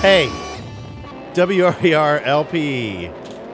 Hey, WRER LP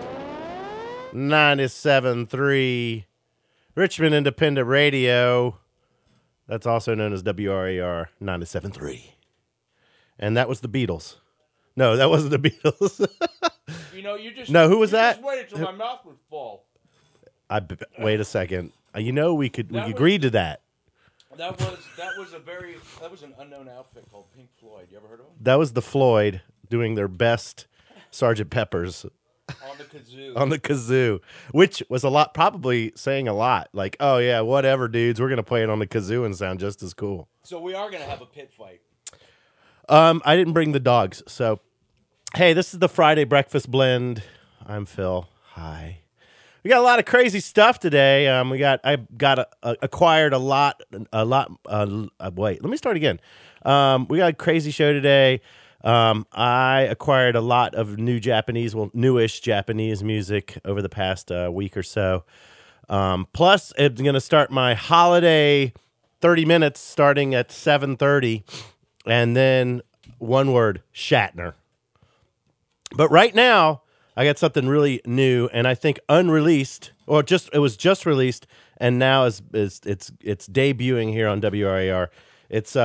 97.3 Richmond Independent Radio. That's also known as WRER 97.3. And that was the Beatles. No, that wasn't the Beatles. No, who was that? Just waited till my mouth would fall. Wait a second. We agreed to that. That was an unknown outfit called Pink Floyd. You ever heard of them? That was the Floyd doing their best Sgt. Pepper's On the kazoo. on the kazoo, which was probably saying a lot. Like, oh yeah, whatever, dudes, we're gonna play it on the kazoo and sound just as cool. So we are gonna have a pit fight. I didn't bring the dogs, so hey, this is the Friday Breakfast Blend. I'm Phil. Hi. We got a lot of crazy stuff today. Acquired a lot. Wait, let me start again. We got a crazy show today. I acquired a lot of newish Japanese music over the past week or so. Plus, it's going to start my holiday 30 minutes starting at 7:30, and then one word, Shatner. But right now, I got something really new, and I think unreleased, or it was just released, and now it's debuting here on WRAR. It's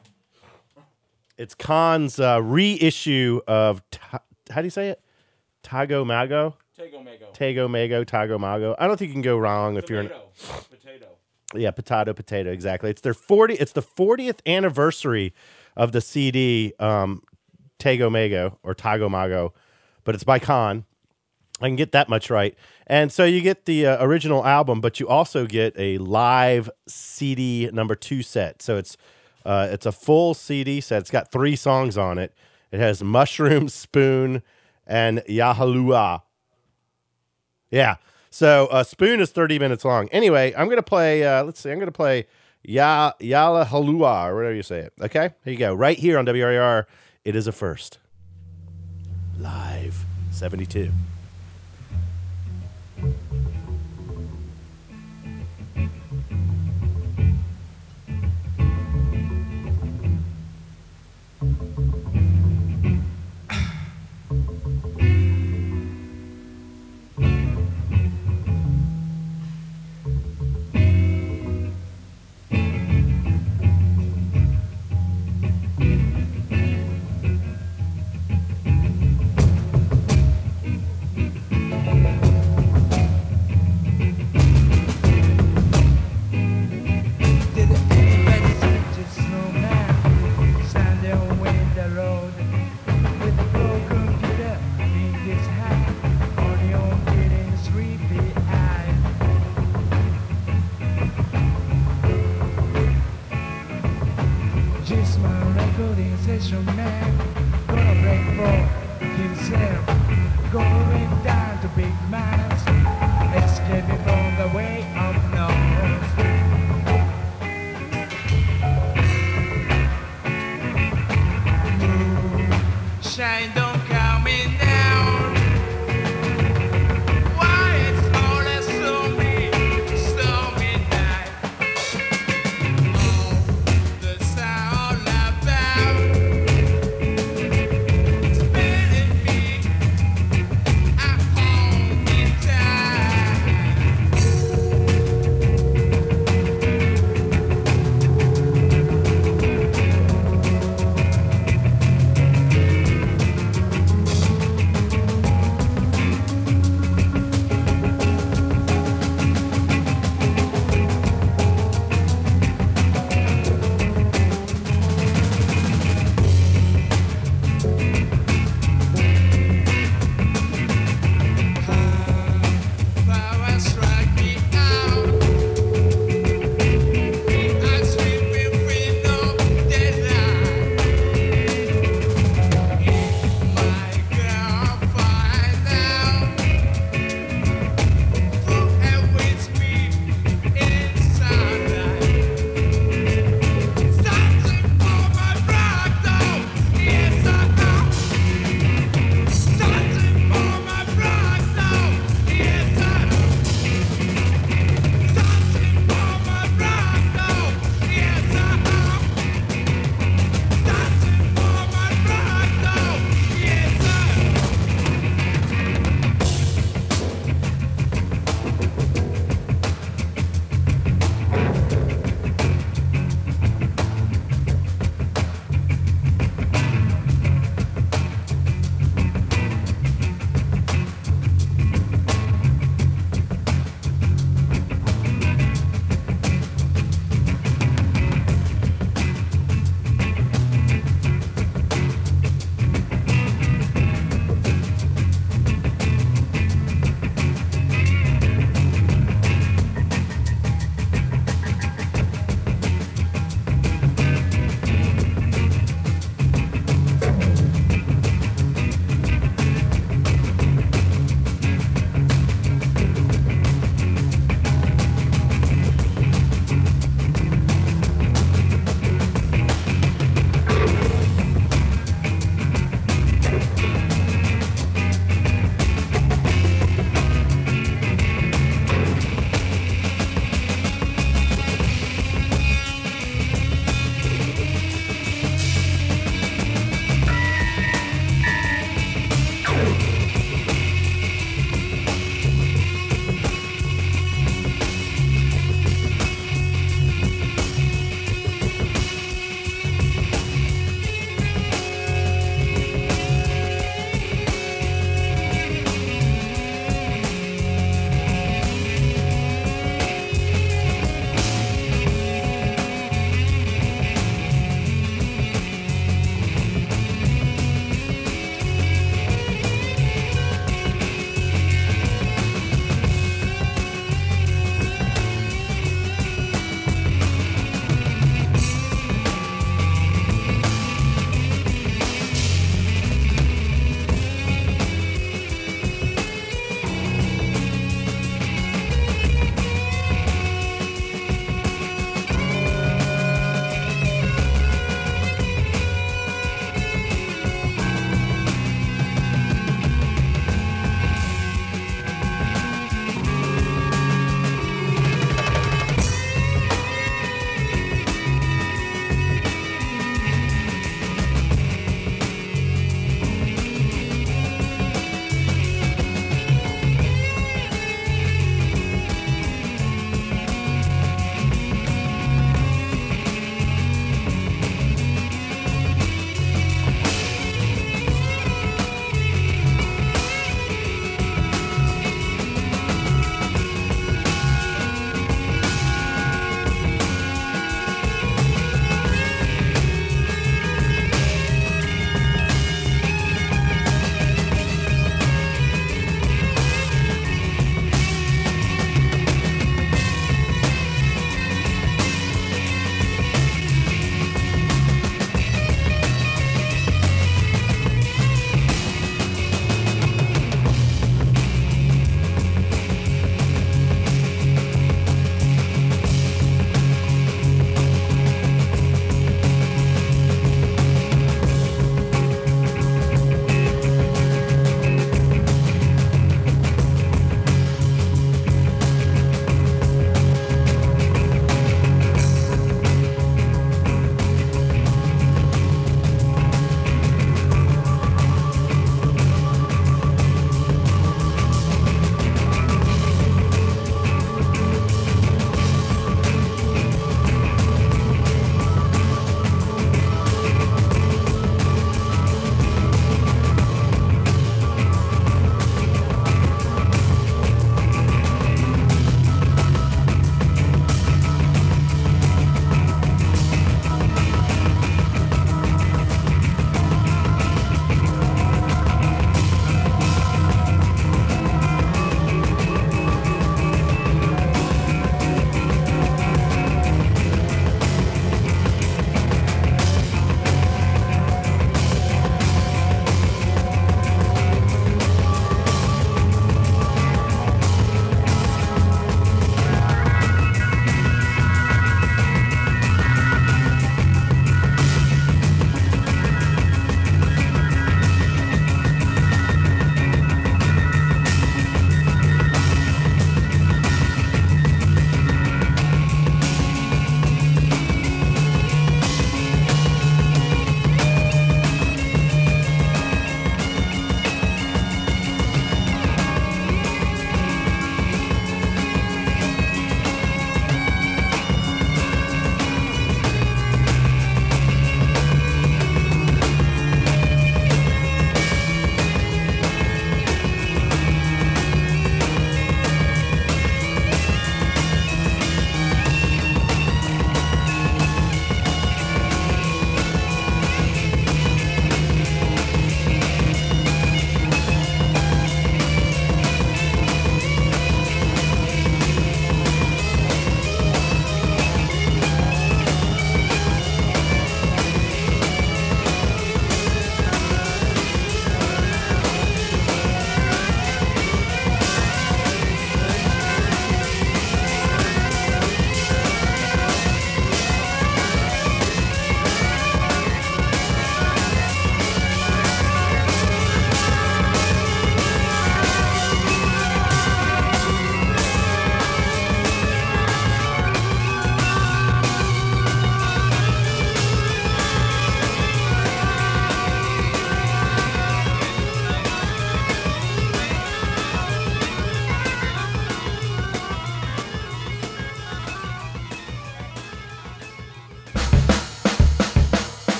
Khan's reissue of how do you say it? Tago Mago. I don't think you can go wrong if you're potato. Yeah, potato. Exactly. It's the 40th anniversary of the CD Tago Mago, but it's by Khan. I can get that much right. And so you get the original album, but you also get a live CD number 2 set. So it's a full CD set. It's got 3 songs on it. It has Mushroom, Spoon, and Yahalua. Yeah. So Spoon is 30 minutes long. Anyway, I'm going to play, I'm going to play Yahalua, or whatever you say it. Okay? Here you go. Right here on WRER, it is a first. Live 72.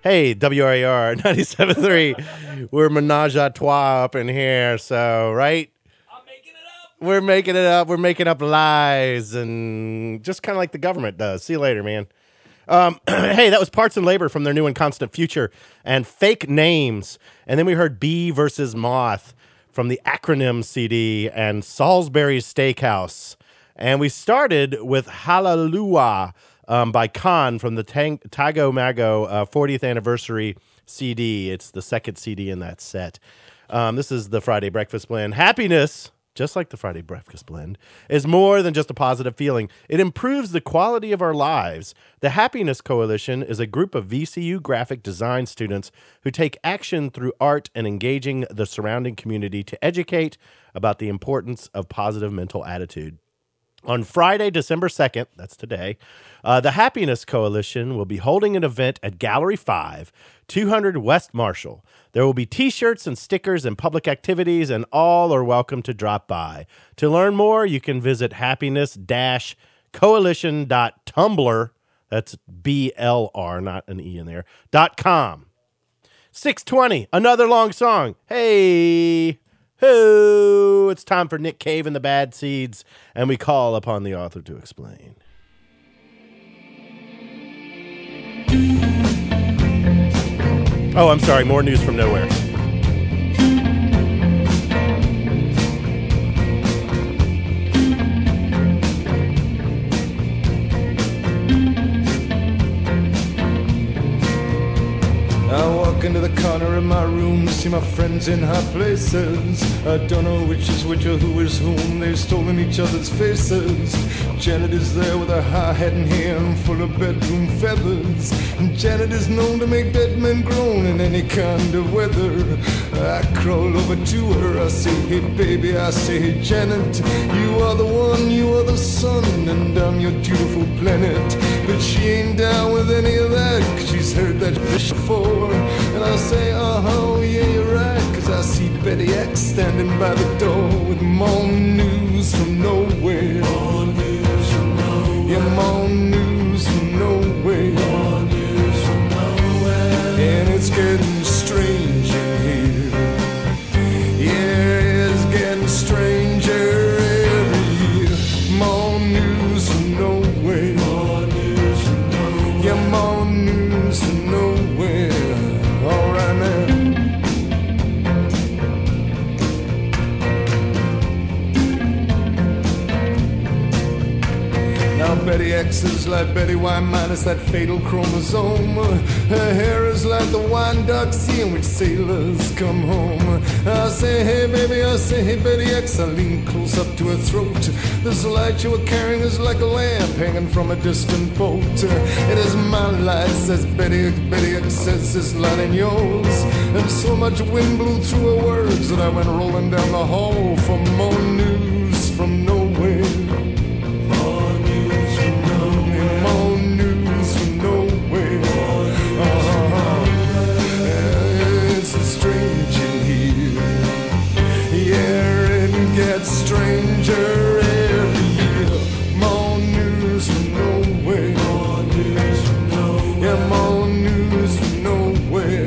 Hey, WRAR 97.3. We're menage a trois up in here, so, right? I'm making it up. We're making it up. We're making up lies, and just kind of like the government does. See you later, man. Hey, that was Parts and Labor from their new and Constant Future and Fake Names. And then we heard Bee versus Moth from the Acronym CD and Salisbury's Steakhouse. And we started with Hallelujah by Khan from the Tago Mago 40th anniversary CD. It's the second CD in that set. This is the Friday Breakfast Blend. Happiness, just like the Friday Breakfast Blend, is more than just a positive feeling. It improves the quality of our lives. The Happiness Coalition is a group of VCU graphic design students who take action through art and engaging the surrounding community to educate about the importance of positive mental attitude. On Friday, December 2nd, that's today, the Happiness Coalition will be holding an event at Gallery 5, 200 West Marshall. There will be T-shirts and stickers and public activities, and all are welcome to drop by. To learn more, you can visit happiness-coalition.tumblr, that's BLR, not an E in there, .com. 6:20, another long song. Hey... Who? It's time for Nick Cave and the Bad Seeds, and we call upon the author to explain. Oh, I'm sorry. More news from nowhere. I walk into the corner of my room, see my friends in high places. I don't know which is which or who is whom. They've stolen each other's faces. Janet is there with her high hat and hair and full of bedroom feathers. And Janet is known to make dead men groan in any kind of weather. I crawl over to her, I say, hey baby, I say, hey Janet, you are the one, you are the sun, and I'm your beautiful planet. But she ain't down with any of that, 'cause she's heard that before. And I say, oh yeah, you're right, 'cause I see Betty X standing by the door with more news from nowhere. More news from nowhere. Yeah, more news from nowhere. More news from nowhere. And it's getting strange in here. Yeah, it's getting stranger every year. More news from nowhere. More news from nowhere. Yeah, more news from nowhere. All right now. Now Betty X is like Betty Y minus that fatal chromosome. Her hair is like the wine dark sea in which sailors come home. I say, hey baby, I say, hey Betty X. I lean close up to her throat. This light you were carrying is like a lamp hanging from a distant boat. It is my light, says Betty X. Betty X says this light in yours. And so much wind blew through her words that I went rolling down the hall for more news from nowhere. More news from nowhere. More news from nowhere. It's strange in here. Yeah, it gets stranger every year. More news from nowhere. More news from nowhere. Yeah, more news from nowhere.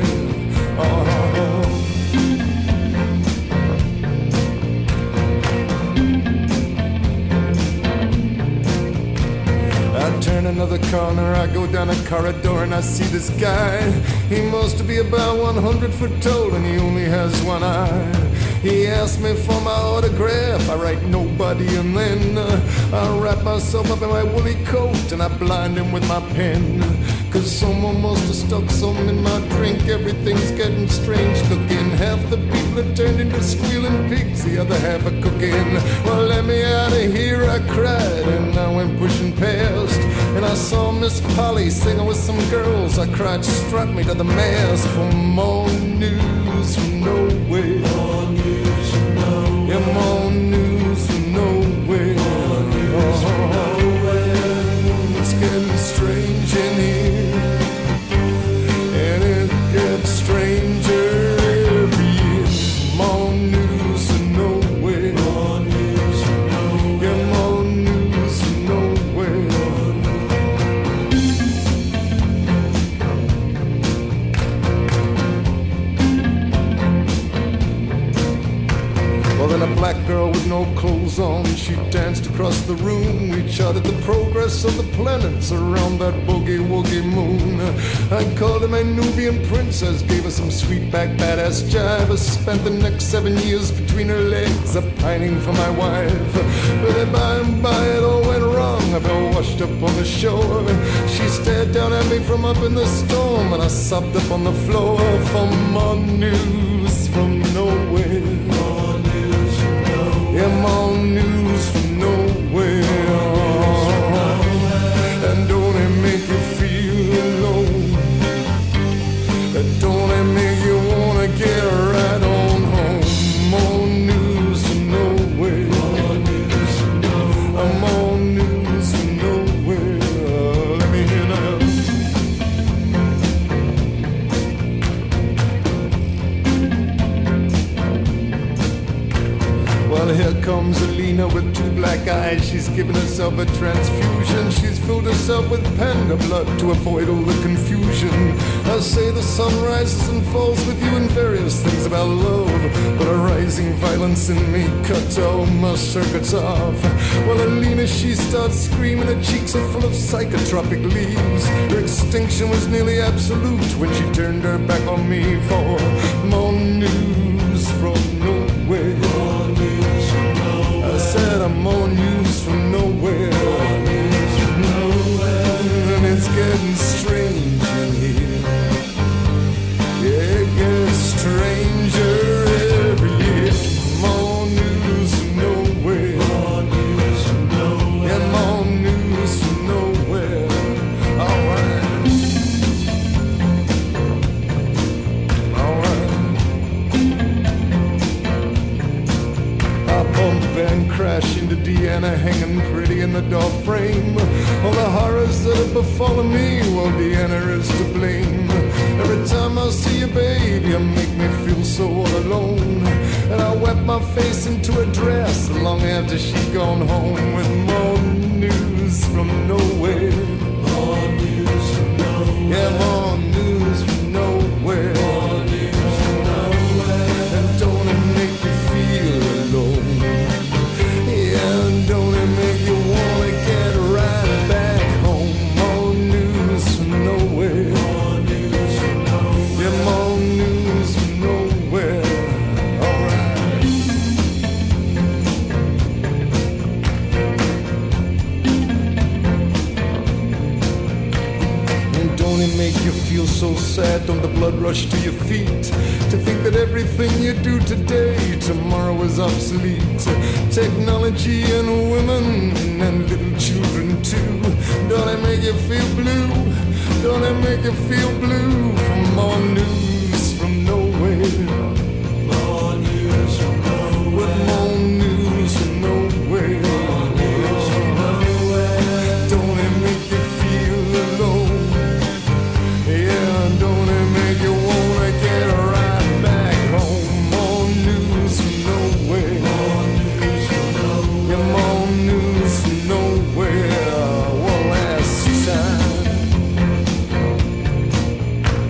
I turn another corner, I go down a corridor and I see this guy. He must be about 100 foot tall and he only has one eye. He asked me for my autograph, I write nobody and then I wrap myself up in my woolly coat and I blind him with my pen. 'Cause someone must have stuck something in my drink, everything's getting strange looking. Half the people are turned into squealing pigs, the other half are cooking. Well, let me out of here, I cried, and I went pushing past. And I saw Miss Polly singing with some girls. I cried, struck me to the mast for more news from nowhere. More news from nowhere. Yeah, more news from nowhere. More news from nowhere. It's getting strange in here, and it gets stranger every year. More news from nowhere. More news from nowhere. Yeah, more news from nowhere. black girl with no clothes on. She danced across the room. We charted the progress of the planets around that boogie-woogie moon. I called her my Nubian princess, gave her some sweet back badass jive. I spent the next 7 years between her legs, pining for my wife. But by and by it all went wrong. I fell washed up on the shore. She stared down at me from up in the storm, and I sobbed up on the floor for more news from nowhere. More news from nowhere. Yeah, more news from nowhere. And don't it make you feel alone? And don't it make you wanna get right on home? More news from nowhere. More news from nowhere. More news from nowhere. Let me hear now. Well, here comes Alina with two black eyes. She's given herself a transfusion. She's filled herself with panda blood to avoid all the confusion. I say the sun rises and falls with you and various things about love, but a rising violence in me cut all my circuits off. Well, Alina, she starts screaming. Her cheeks are full of psychotropic leaves. Her extinction was nearly absolute when she turned her back on me for more news from nowhere. More news from nowhere. I said I'm more news from nowhere. More news from nowhere. And it's getting strange in here. Yeah, it gets stranger every year. More news from nowhere. More news from nowhere. Yeah, more news from nowhere. All right. All right. I bump and crash into Deanna, hanging pretty in the door frame. All the horrors that have befallen me, well, Deanna is to blame. Every time I see you, baby, you make me feel so all alone. And I wet my face into a dress long after she's gone home with more news from nowhere. More news from nowhere. Yeah, more news from nowhere. More news from nowhere. And don't it make you feel alone? Yeah, and don't it make you wanna get right back home? More news from nowhere. More news from nowhere. Yeah, more news from nowhere. All right. And don't it make you feel so sad? Don't the blood rush to your feet to think that everything you do today, tomorrow is obsolete? Technology and women and little children too. Don't it make you feel blue? Don't it make you feel blue? For more news from nowhere. More news from nowhere. With more news from nowhere. More news from nowhere. Don't it make you feel alone? Yeah, don't it make you wanna get right back home? More news from nowhere. More news from nowhere. Yeah, more news from nowhere. One last time.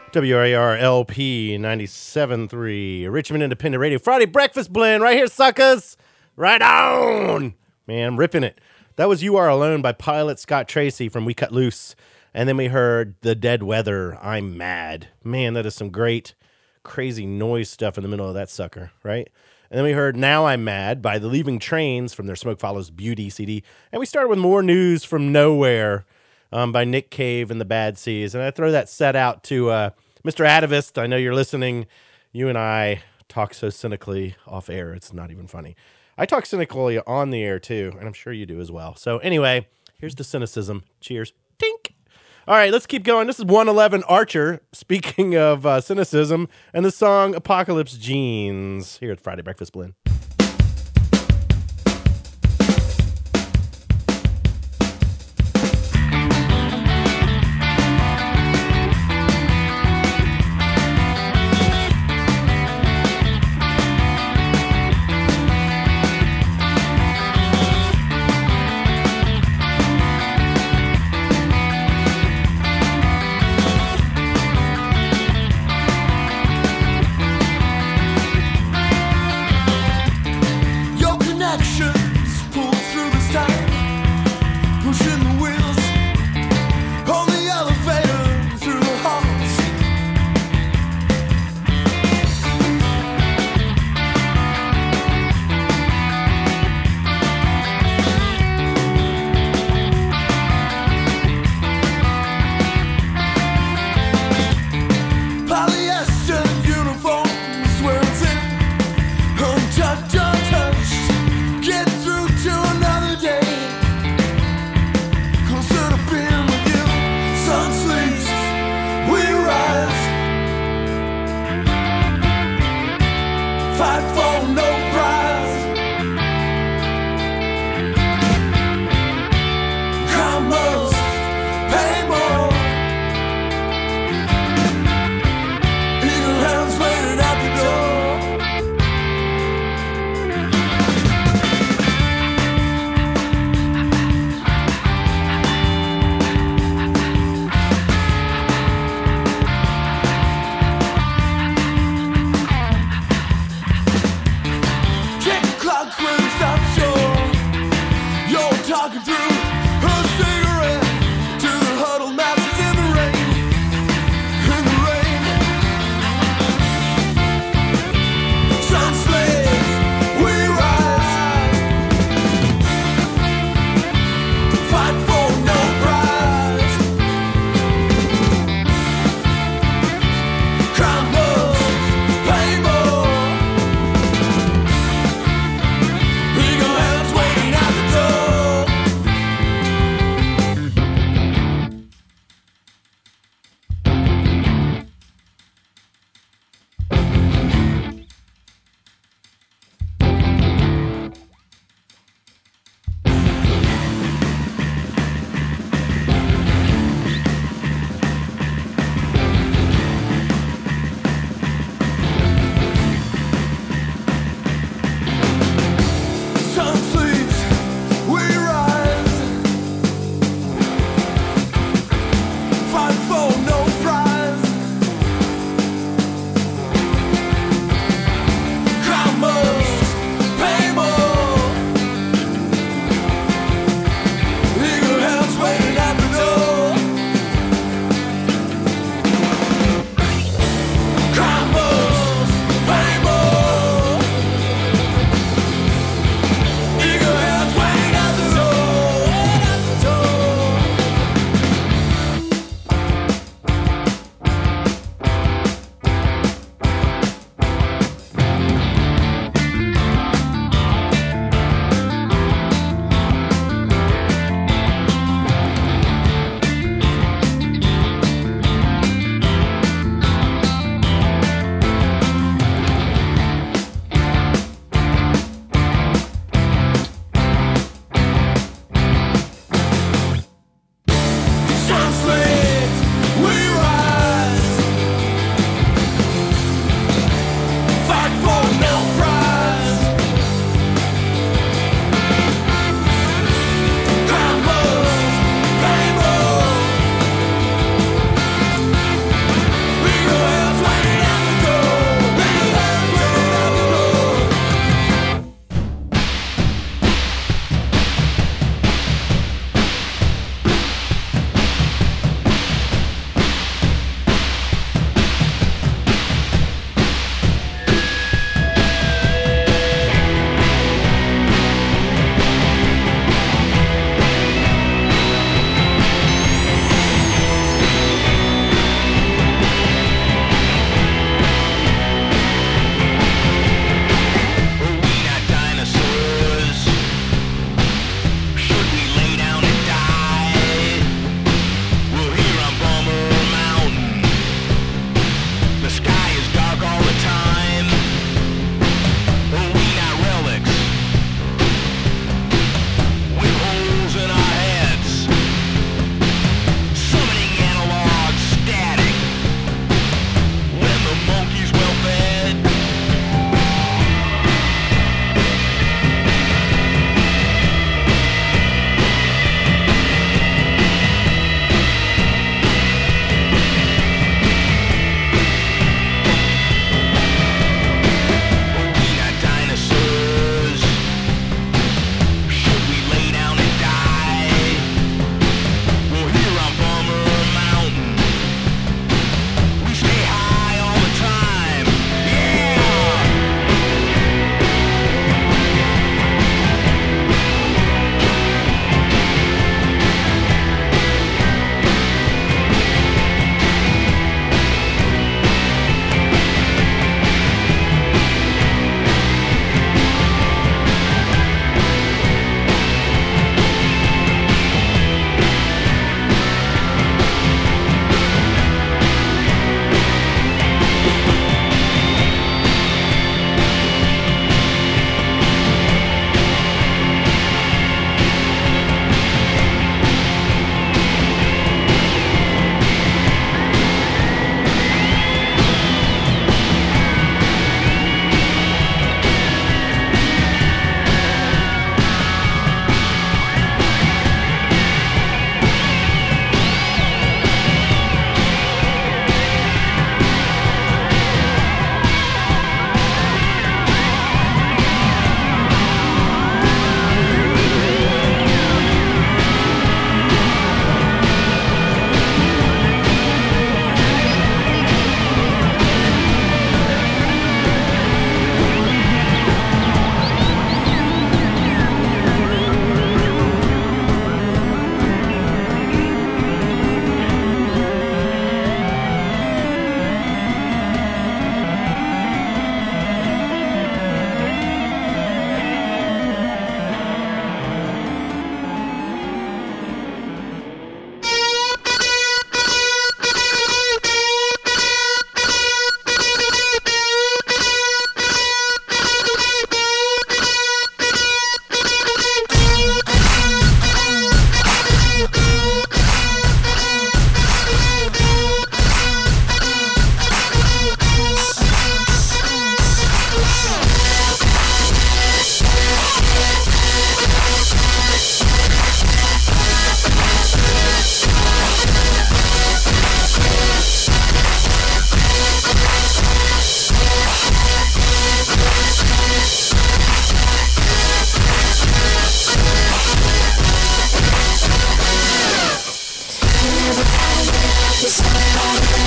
WRLP 97.3, Richmond Independent Radio. Friday Breakfast Blend right here, suckers. Right on. Man, I'm ripping it. That was You Are Alone by Pilot Scott Tracy from We Cut Loose. And then we heard The Dead Weather, I'm Mad. Man, that is some great, crazy noise stuff in the middle of that sucker, right? And then we heard Now I'm Mad by The Leaving Trains from their Smoke Follows Beauty CD. And we started with more news from nowhere by Nick Cave and the Bad Seas. And I throw that set out to Mr. Atavist. I know you're listening. You and I talk so cynically off air. It's not even funny. I talk cynically on the air too, and I'm sure you do as well. So anyway, here's the cynicism. Cheers. Tink. All right, let's keep going. This is 111 Archer, speaking of cynicism, and the song Apocalypse Jeans here at Friday Breakfast Blend.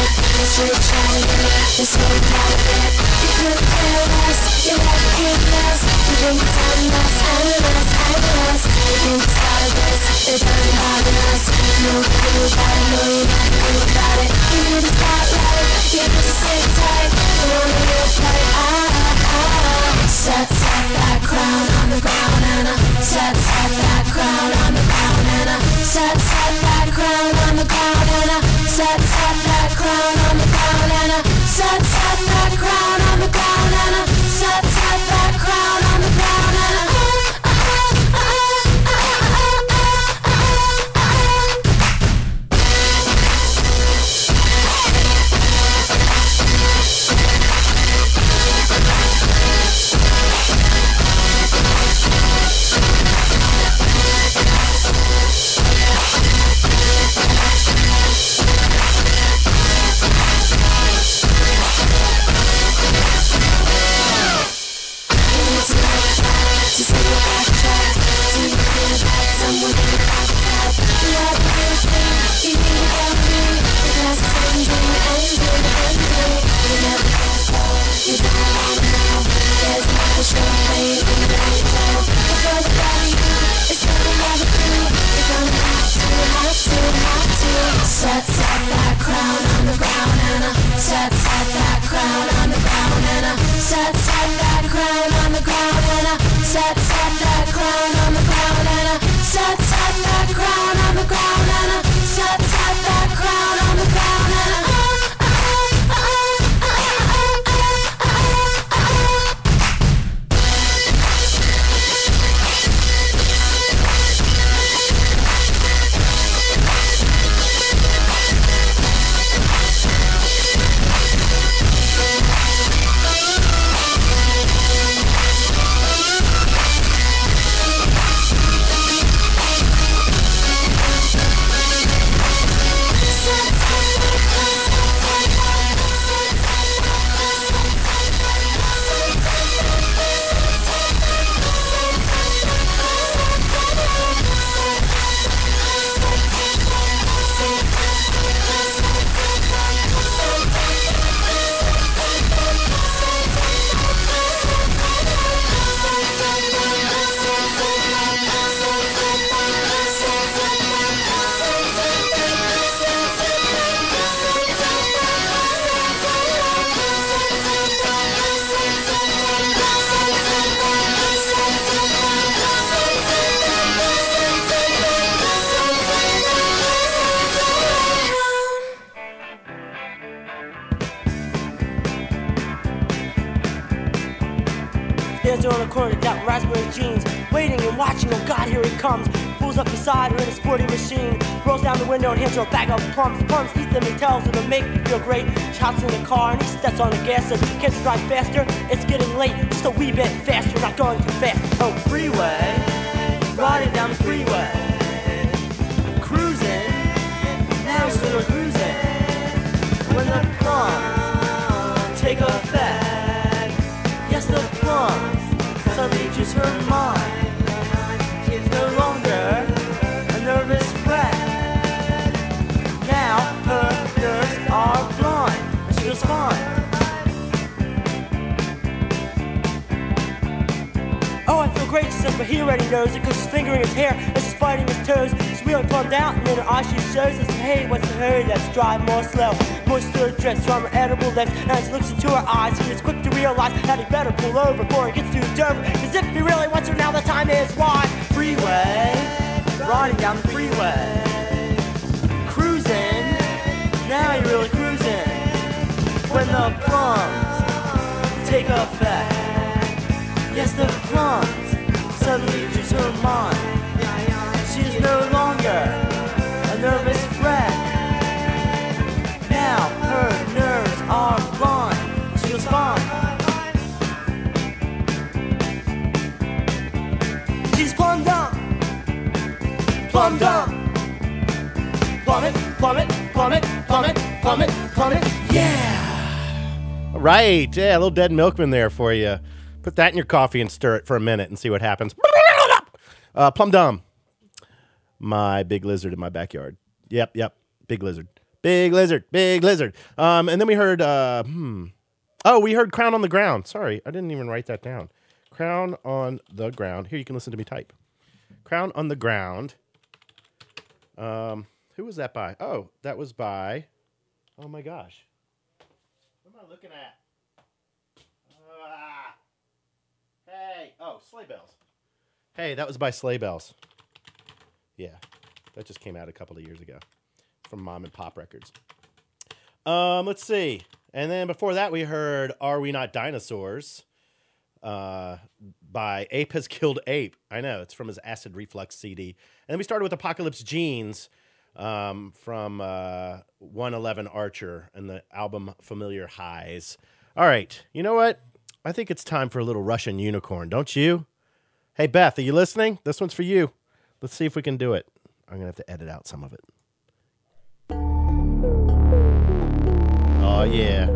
Stands there on the corner, got raspberry jeans, waiting and watching. Oh God, here he comes. Pulls up beside her in a sporty machine, rolls down the window and hands her a bag of plums. Plums eats them and tells her to make me feel great. She hops in the car and he steps on the gas, says, "Can't you drive faster? It's getting late. Just a wee bit faster, not going too fast." Oh, freeway, riding down the freeway, cruising. Now we're still cruising. When the plums take effect, yes, the plums suddenly just her mind. She's no longer a nervous wreck. Now her nerves are blind and she feels fine. Oh, I feel great, she says, but he already knows it, cause she's fingering his hair and she's biting his toes. She's really plumbed out and in her eyes she shows us, "Hey, what's the hurry? Let's drive more slow." Moisture drips from her edible lips, and as he looks into her eyes, he is quick to realize that he better pull over before he gets too Dover. Cause if he really wants her now, the time is wide. Freeway, riding down the freeway, cruising, now you're really cruising. When the plums take effect, yes, the plums suddenly lose her mind. She is no longer a nervous wreck. Now her nerves are blind. She feels fine. She's plumbed up. Plumbed up. Plummet, plummet, plummet, plummet, plummet, plummet. Yeah. All right. Yeah, a little Dead Milkman there for you. Put that in your coffee and stir it for a minute and see what happens. Plum Dum. My big lizard in my backyard. Yep. Big lizard. Big lizard, big lizard. And then we heard, oh, we heard Crown on the Ground. Sorry, I didn't even write that down. Crown on the Ground. Here, you can listen to me type. Crown on the Ground. Who was that by? Oh, that was by, oh my gosh. What am I looking at? Hey, oh, Sleigh Bells. Hey, that was by Sleigh Bells. Yeah, that just came out a couple of years ago from Mom and Pop Records. Let's see. And then before that, we heard Are We Not Dinosaurs by Ape Has Killed Ape. I know, it's from his Acid Reflux CD. And then we started with Apocalypse Jeans from 111 Archer and the album Familiar Highs. All right, you know what? I think it's time for a little Russian Unicorn, don't you? Hey, Beth, are you listening? This one's for you. Let's see if we can do it. I'm going to have to edit out some of it. Oh, yeah.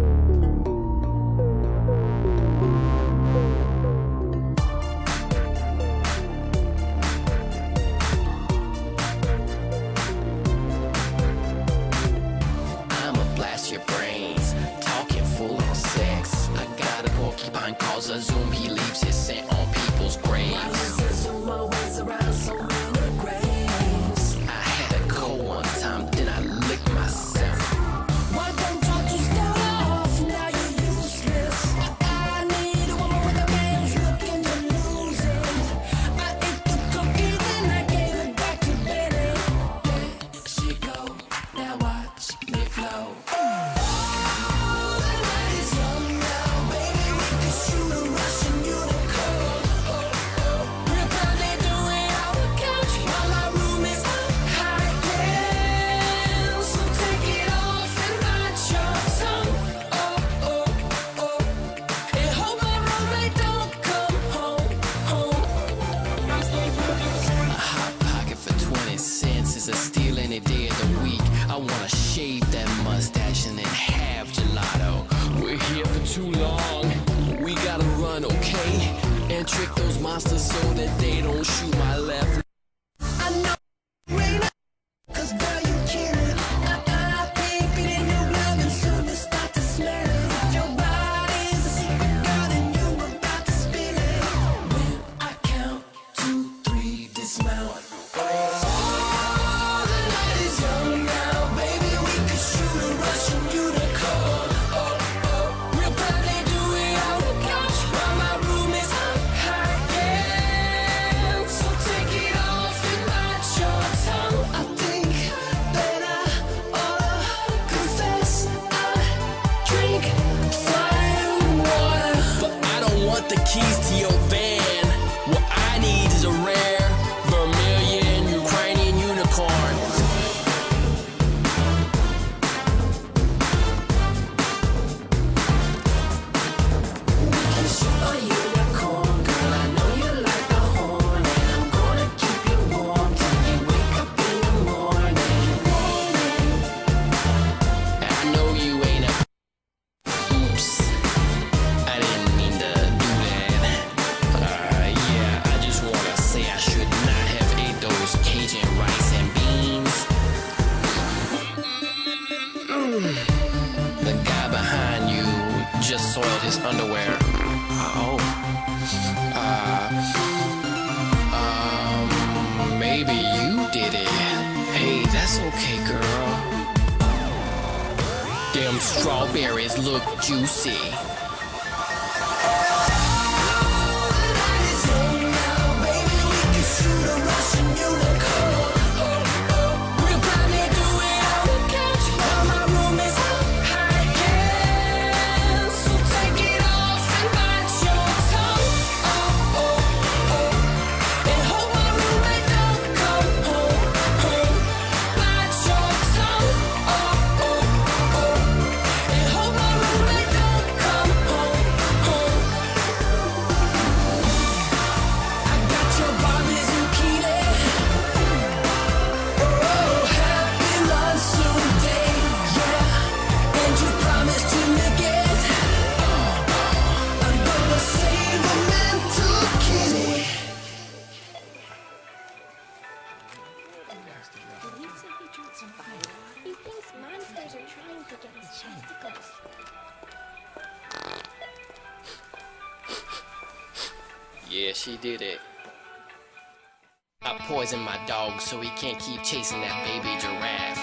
I'ma blast your brains, talking full on sex. I got a porcupine calls a zoom, he leaves his scent on people's graves. I had a cold one time, then I licked myself. Why don't you just start off? Now you're useless. I need a woman with a man's looking to lose it. I ate the cookie, then I gave it back to Benny. There she go, now watch me flow. A steal any day of the week. I wanna shave that mustache and then have gelato. We're here for too long. We gotta run, okay? And trick those monsters so that they don't shoot my left. I know. Cause girl, you kill it. I think it in your love and soon you start to smell it. Your body's a secret garden, you about to spill it. When I count 2, 3, dismount. Keys to your van. What I need is a rare Vermilion Ukrainian unicorn. We can shoot a unicorn, girl. I know you like the horn, and I'm gonna keep you warm till you wake up in the morning. I know you ain't a. Oops. I didn't mean to. Yeah, I just wanna say I should not have ate those Cajun rice and beans. The guy behind you just soiled his underwear. Maybe you did it. Hey, that's okay, girl. Them strawberries look juicy. Come Yeah, she did it. I poisoned my dog so he can't keep chasing that baby giraffe.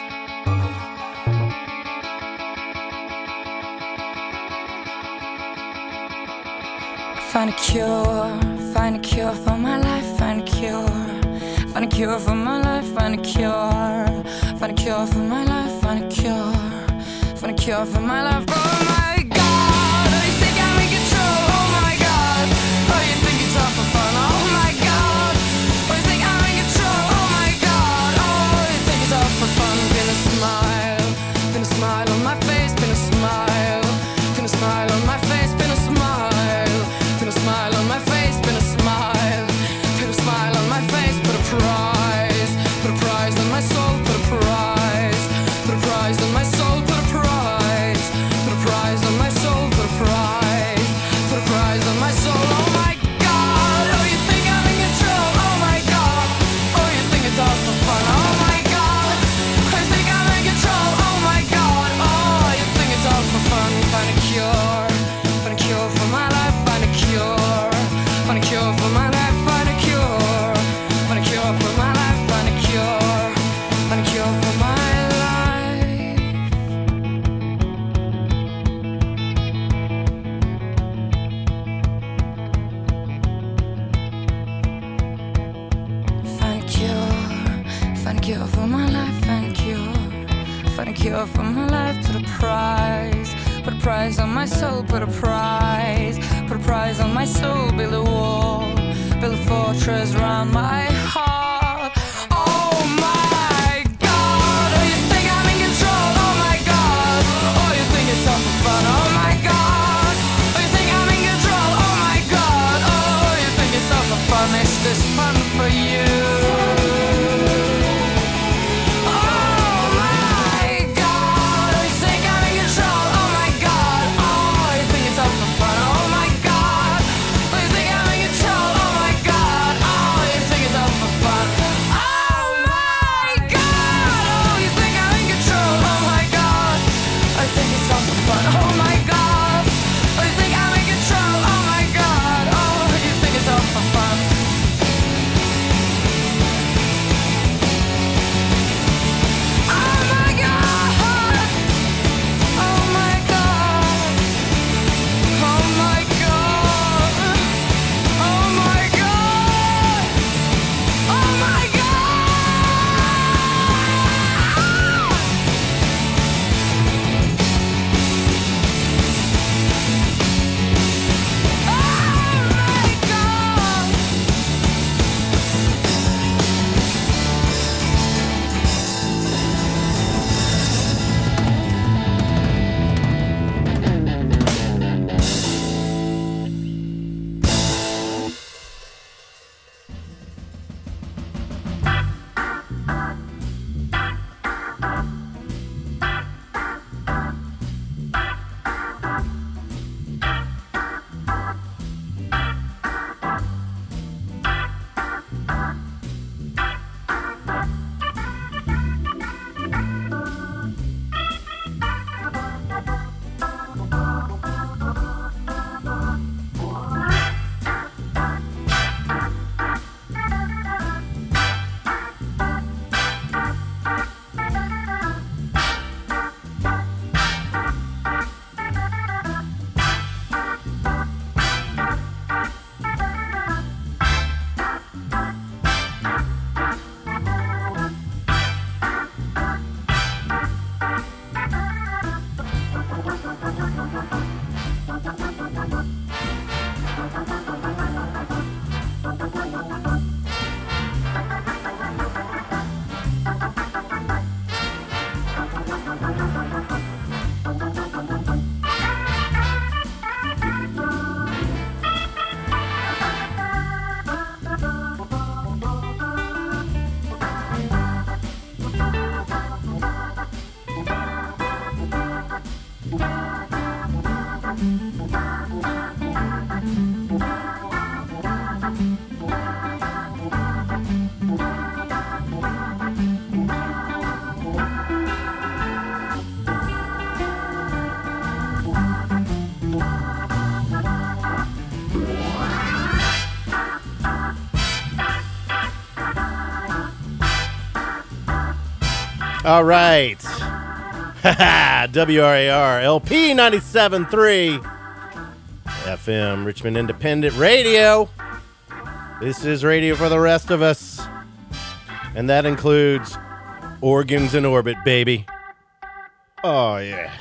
Find a cure for my life, find a cure for my life, find a cure for my life, find a cure for my life. Oh my God, oh you think I'm in control? Oh my God, oh you think it's all for fun? Oh my God, oh you think I'm in control? Oh my God, oh you think it's all for fun? Pin a smile on my face, pin a smile on my face, pin a smile. Put a smile on my face, put a smile on my face, put a prize on my soul, put a prize on my soul, put a prize on my soul, put a prize on my soul. Oh my God, oh you think I'm in control? Oh my God, oh you think it's all for fun? Oh my God, oh you think I'm in control? Oh my God, oh you think it's all for fun? Find a cure for my life, find a cure for my life, find a cure for my life, find a cure for my life. Find a cure for my life, find a cure for my life, put a prize on my soul, put a prize on my soul, build a wall, build a fortress around my heart. Oh my God, oh you think I'm in control? Oh my God, oh you think it's all for fun? Oh my God, oh you think I'm in control? Oh my God, oh you think it's all for fun? Is this fun for you? All right. WRAR LP 97.3 FM, Richmond Independent Radio. This is radio for the rest of us. And that includes Organs in Orbit, baby. Oh, yeah.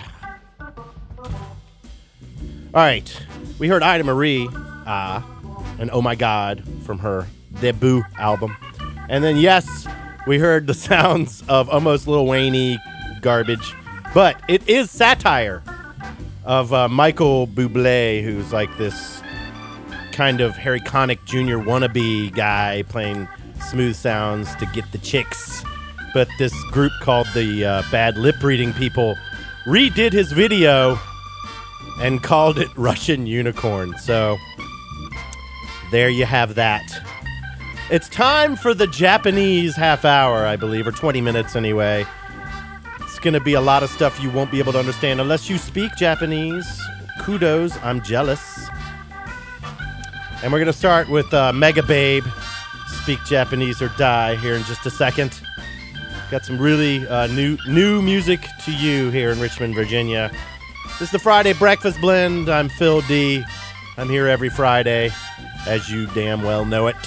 All right. We heard Ida Marie, and Oh My God from her debut album. And then, yes, we heard the sounds of almost Lil Wayne-y garbage. But it is satire of Michael Bublé, who's like this kind of Harry Connick Jr. wannabe guy playing smooth sounds to get the chicks. But this group called the Bad Lip Reading People redid his video and called it Russian Unicorn. So there you have that. It's time for the Japanese half hour, I believe, or 20 minutes anyway. It's going to be a lot of stuff you won't be able to understand unless you speak Japanese. Kudos, I'm jealous. And we're going to start with Mega Babe, Speak Japanese or Die, here in just a second. Got some really new music to you here in Richmond, Virginia. This is the Friday Breakfast Blend. I'm Phil D. I'm here every Friday, as you damn well know it.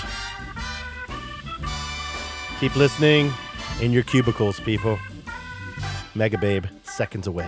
Keep listening in your cubicles, people. Mega Babe, seconds away.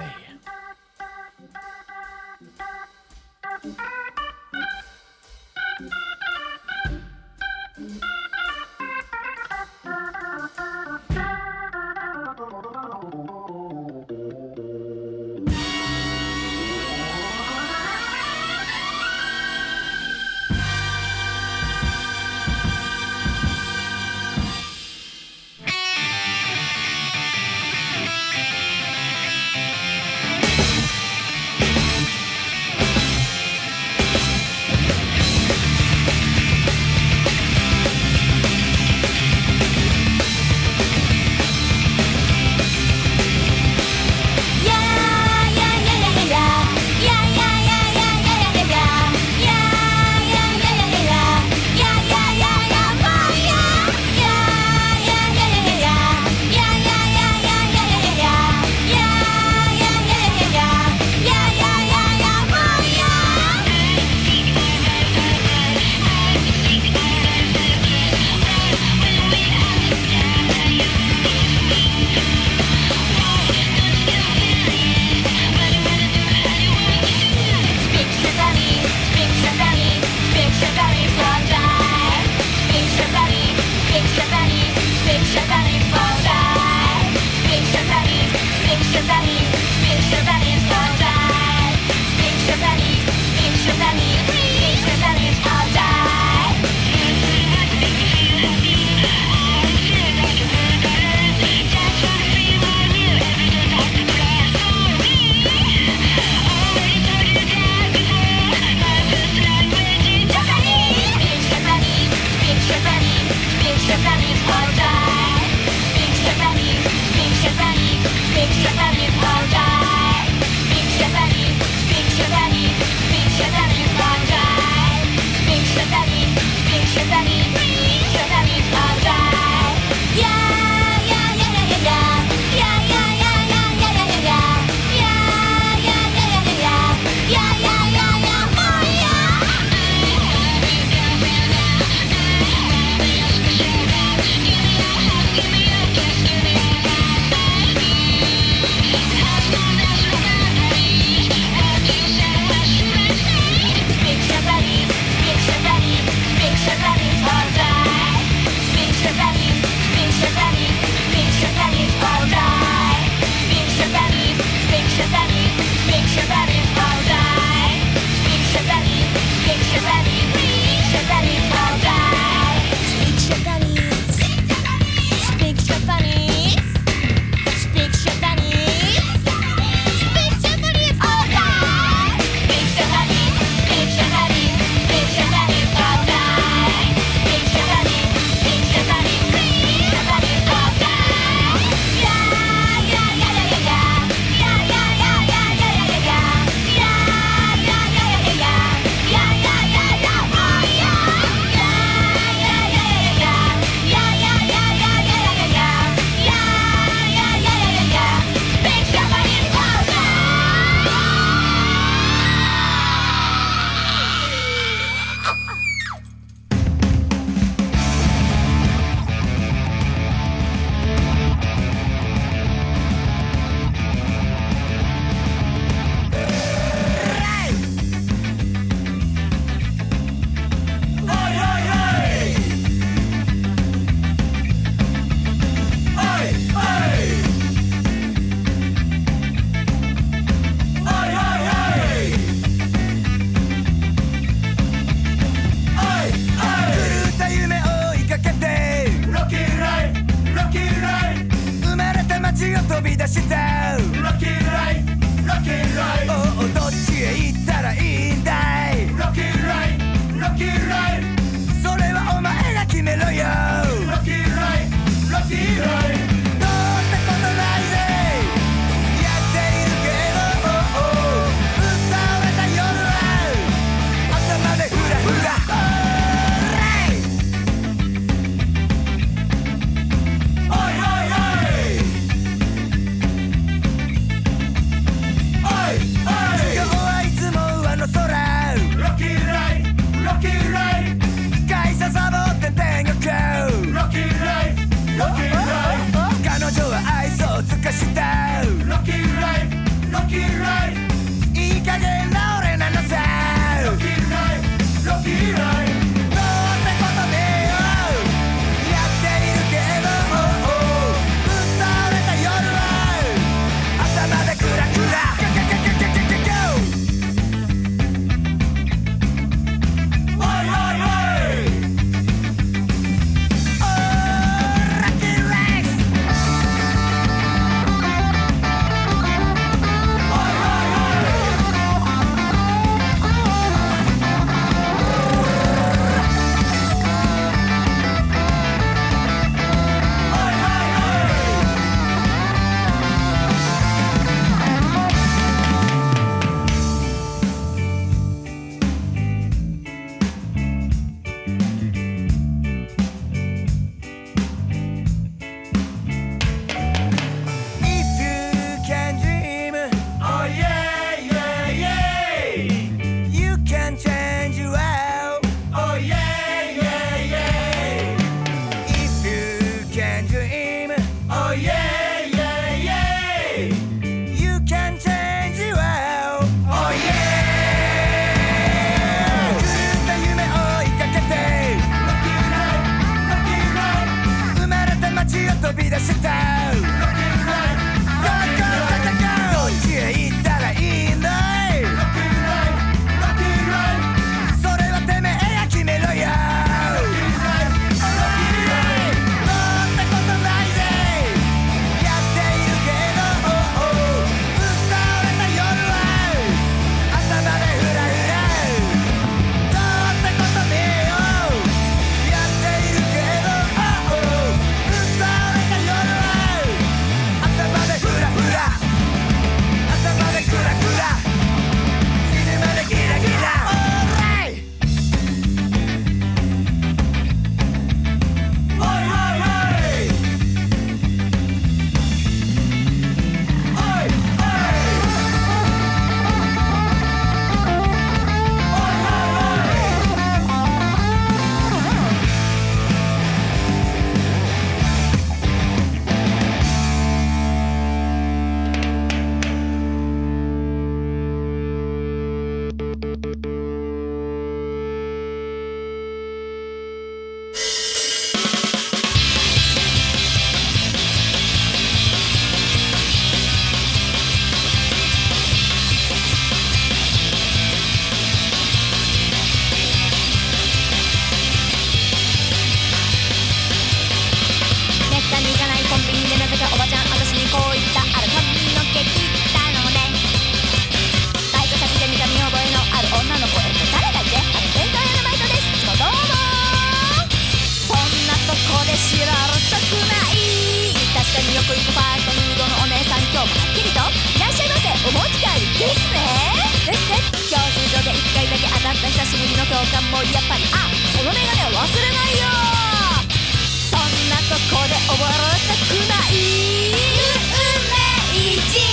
かもやっぱりそのメガネは忘れないよ。そんなとこで溺れたくない有名人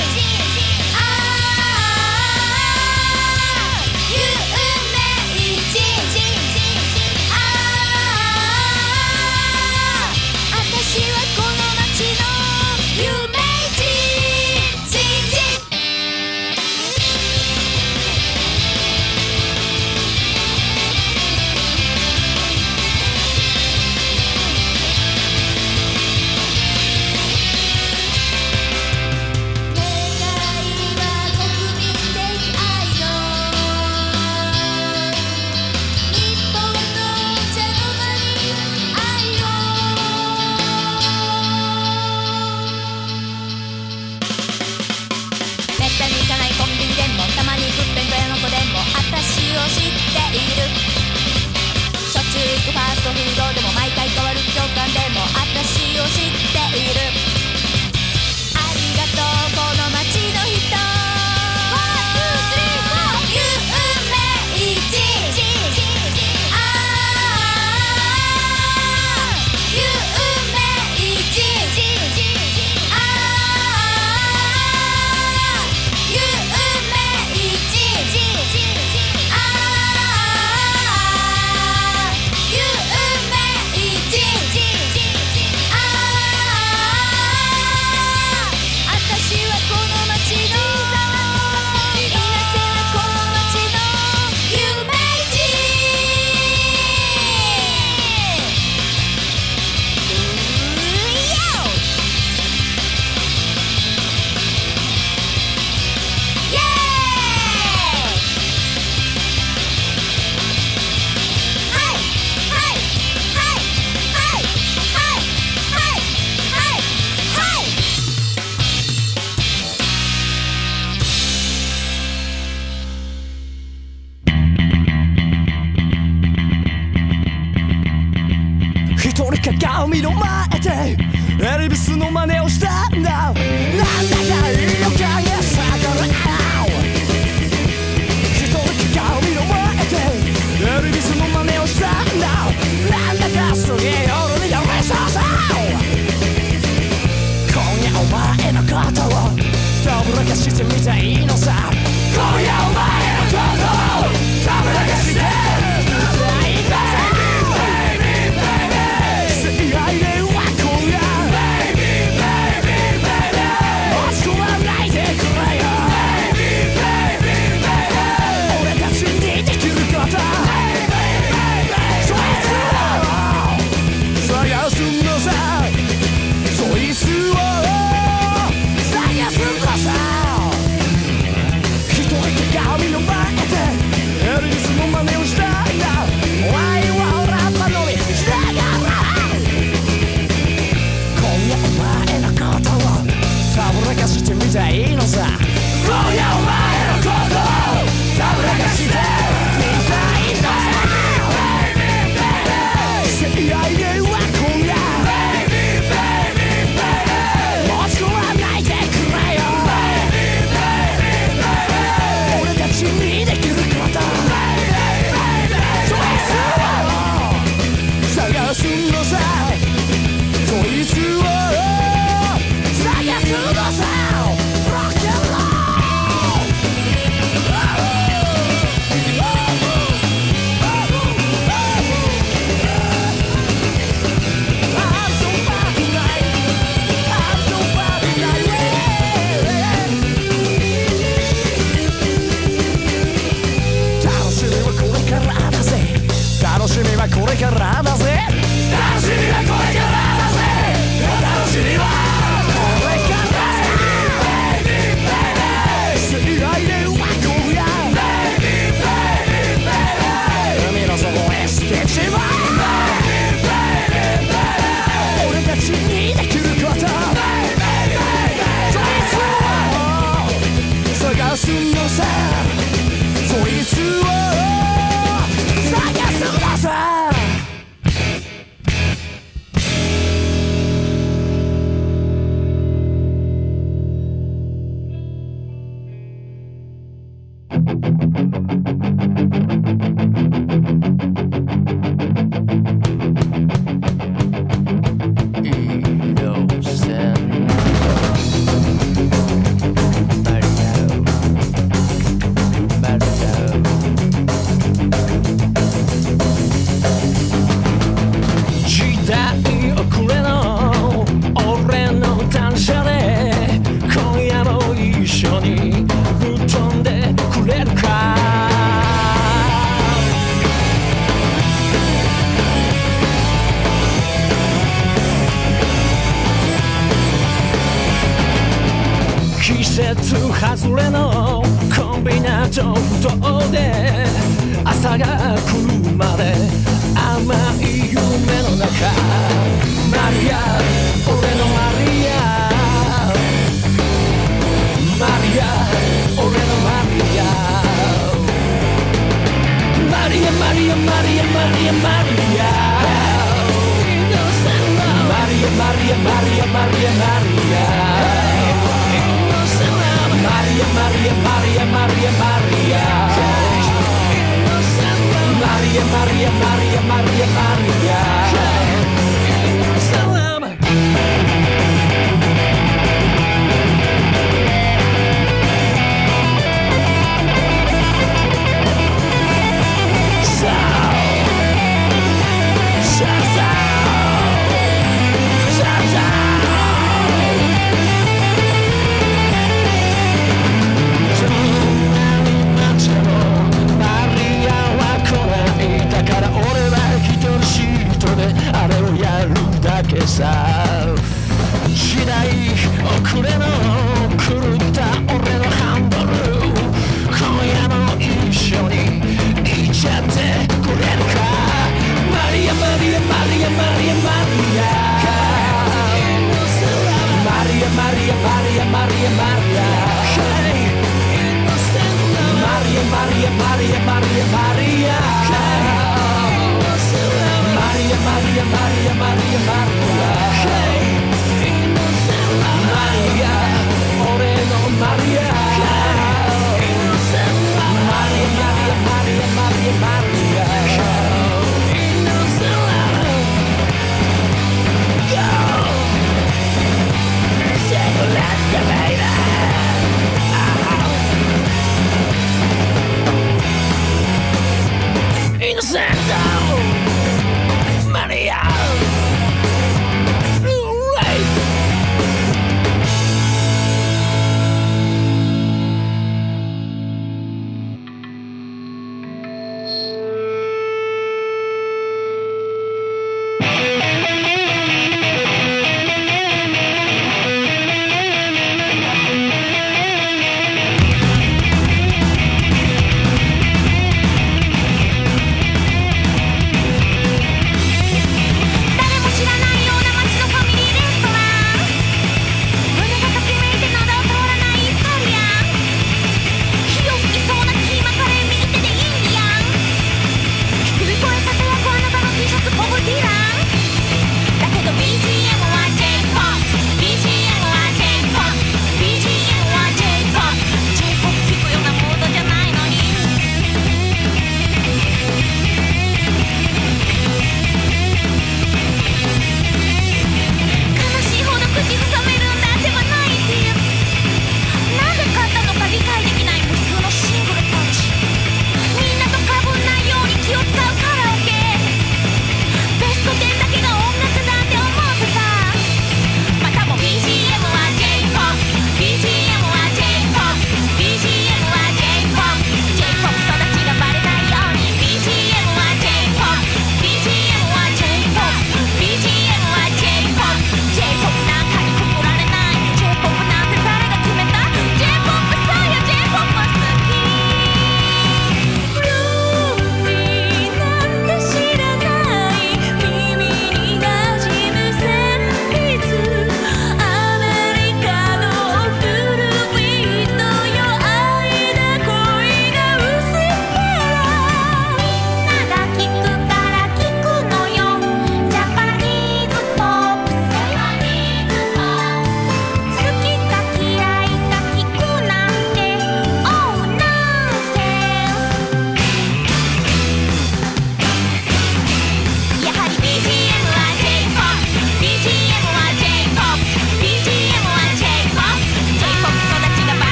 鏡の前でエルビスの真似をしたんだ。なんだか色影下がる一人鏡の前でエルビスの真似をしたんだ。なんだかすげえ夜にやめさせ今夜お前のことをたぶらかしてみたいのさ。今夜お前のことをたぶらかしてみたいんだ。してみたいのさ。今夜お前のことをたぶらかしてみたいのさ。最愛では今夜持ち込まないでくれよ。俺たちにできることそいつを探すのさ。そいつを探すのさ。楽しみはこれからだぜ。楽しみはこれからだぜ。楽しみはこれからだぜ。最愛では今夜海の底へ捨てちまう。俺たちにできることそいつを探すのさ。そいつを探すのさ。 外れのコンビナート等で朝が来るまで甘い夢の中マリア俺のマリアマリア俺のマリアマリアマリアマリアマリアマリアマリアマリアマリアマリアマリアMaria, Maria, Maria, Maria, Maria. Maria, Maria, Maria, Maria, Maria. Salam.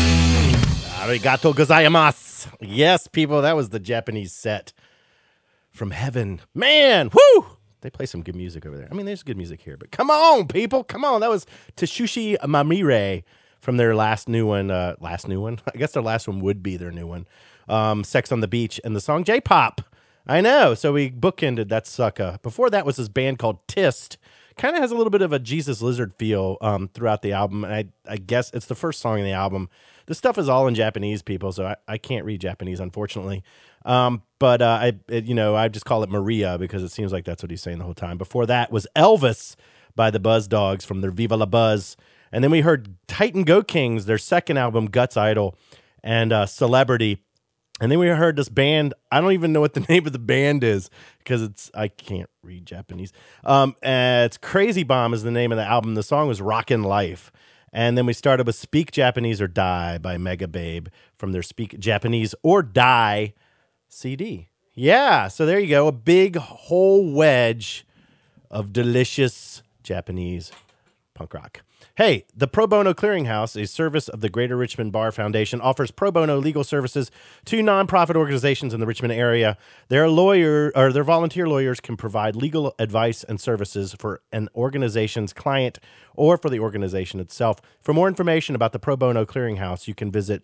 Arigato gozaimasu. Yes, people, that was the Japanese set from heaven. Man, whoo! They play some good music over there. I mean, there's good music here, but come on, people. Come on. That was Tashushi Mamire from their last new one. I guess their last one would be their new one. Sex on the Beach and the song J-Pop. I know. So we bookended that sucker. Before that was this band called Tist. Kind of has a little bit of a Jesus Lizard feel throughout the album. And I guess it's the first song in the album. This stuff is all in Japanese, people, so I can't read Japanese, unfortunately. But I just call it Maria because it seems like that's what he's saying the whole time. Before that was Elvis by the Buzz Dogs from their Viva La Buzz. And then we heard Titan Go Kings, their second album, Guts Idol, and Celebrity. And then we heard this band. I don't even know what the name of the band is because I can't read Japanese. It's Crazy Bomb is the name of the album. The song was Rockin' Life. And then we started with Speak Japanese or Die by Mega Babe from their Speak Japanese or Die CD. Yeah, so there you go. A big whole wedge of delicious Japanese punk rock. Hey, the Pro Bono Clearinghouse, a service of the Greater Richmond Bar Foundation, offers pro bono legal services to nonprofit organizations in the Richmond area. Their volunteer lawyers can provide legal advice and services for an organization's client or for the organization itself. For more information about the Pro Bono Clearinghouse, you can visit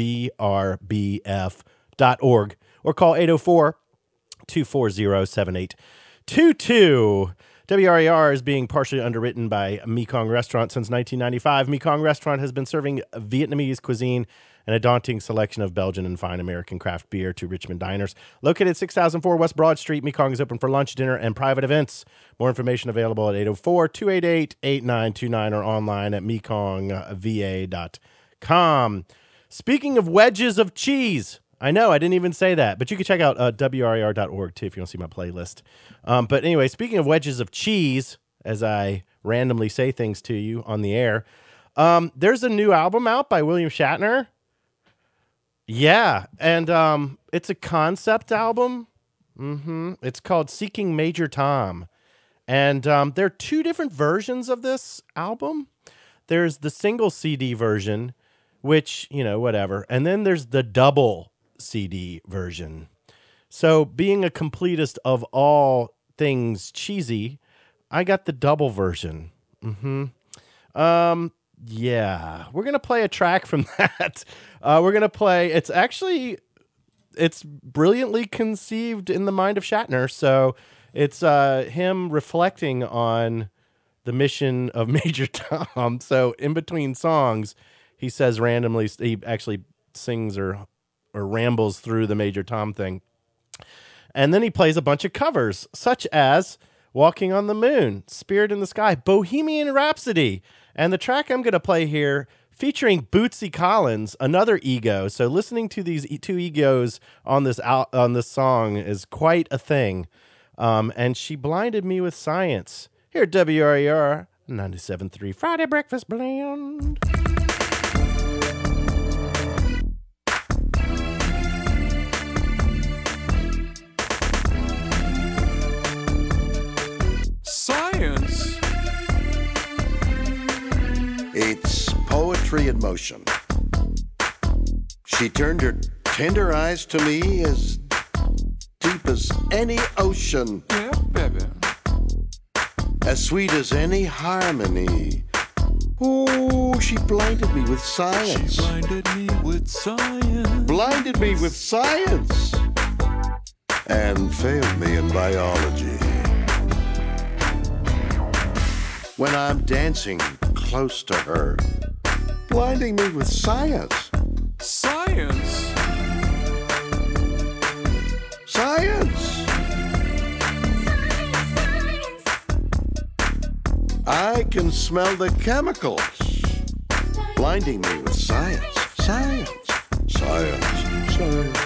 grbf.org or call 804-240-7822. WRER is being partially underwritten by Mekong Restaurant since 1995. Mekong Restaurant has been serving Vietnamese cuisine and a daunting selection of Belgian and fine American craft beer to Richmond diners. Located at 6004 West Broad Street, Mekong is open for lunch, dinner, and private events. More information available at 804-288-8929 or online at mekongva.com. Speaking of wedges of cheese, I know, I didn't even say that, but you can check out WRER.org, too, if you want to see my playlist. But anyway, speaking of wedges of cheese, as I randomly say things to you on the air, there's a new album out by William Shatner. Yeah, and it's a concept album. It's called Seeking Major Tom. And there are two different versions of this album. There's the single CD version, which, whatever. And then there's the double CD version. So being a completist of all things cheesy, I got the double version. Yeah, we're going to play a track from that. We're going to play, it's brilliantly conceived in the mind of Shatner. So it's him reflecting on the mission of Major Tom. So in between songs, he says randomly, he actually sings or rambles through the Major Tom thing. And then he plays a bunch of covers, such as Walking on the Moon, Spirit in the Sky, Bohemian Rhapsody. And the track I'm going to play here, featuring Bootsy Collins, another ego. So listening to these two egos on this song is quite a thing. And She Blinded Me with Science. Here at WRER 97.3 Friday Breakfast Blend. Science. It's poetry in motion. She turned her tender eyes to me as deep as any ocean. Yeah, baby. As sweet as any harmony. Oh, she blinded me with science. She blinded me with science. Blinded me with science. And failed me in biology. When I'm dancing close to her, blinding me with science. Science? Science! I can smell the chemicals, blinding me with science. Science. Science. Science.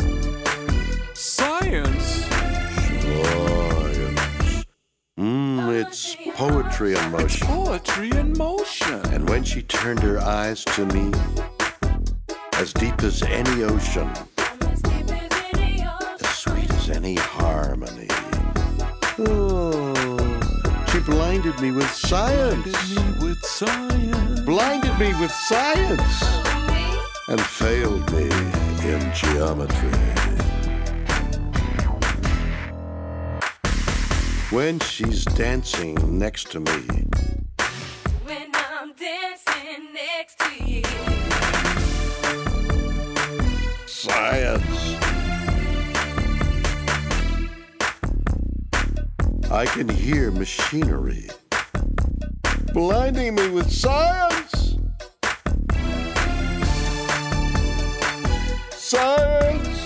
Science? It's poetry in motion. It's poetry in motion. And when she turned her eyes to me, as deep as any ocean, as sweet as any harmony. Oh, she blinded me with science. Blinded me with science. Blinded me with science. And failed me in geometry. when she's dancing next to me. When I'm dancing next to you. Science. I can hear machinery blinding me with science. Science.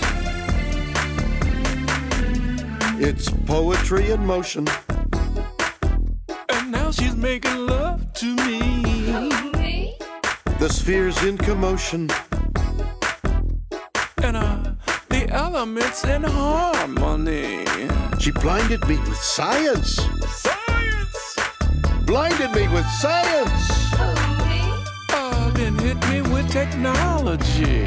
It's poetry in motion. And now she's making love to me. The sphere's in commotion. And the elements in harmony. She blinded me with science. Science! Blinded me with science. Oh, then hit me with technology.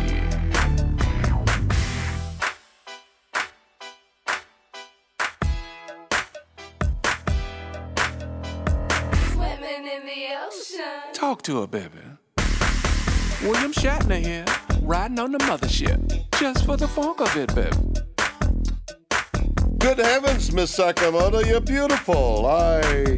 Swimming in the ocean. Talk to her, baby. William Shatner here, riding on the mothership. Just for the funk of it, baby. Good heavens, Miss Sakamoto, you're beautiful. I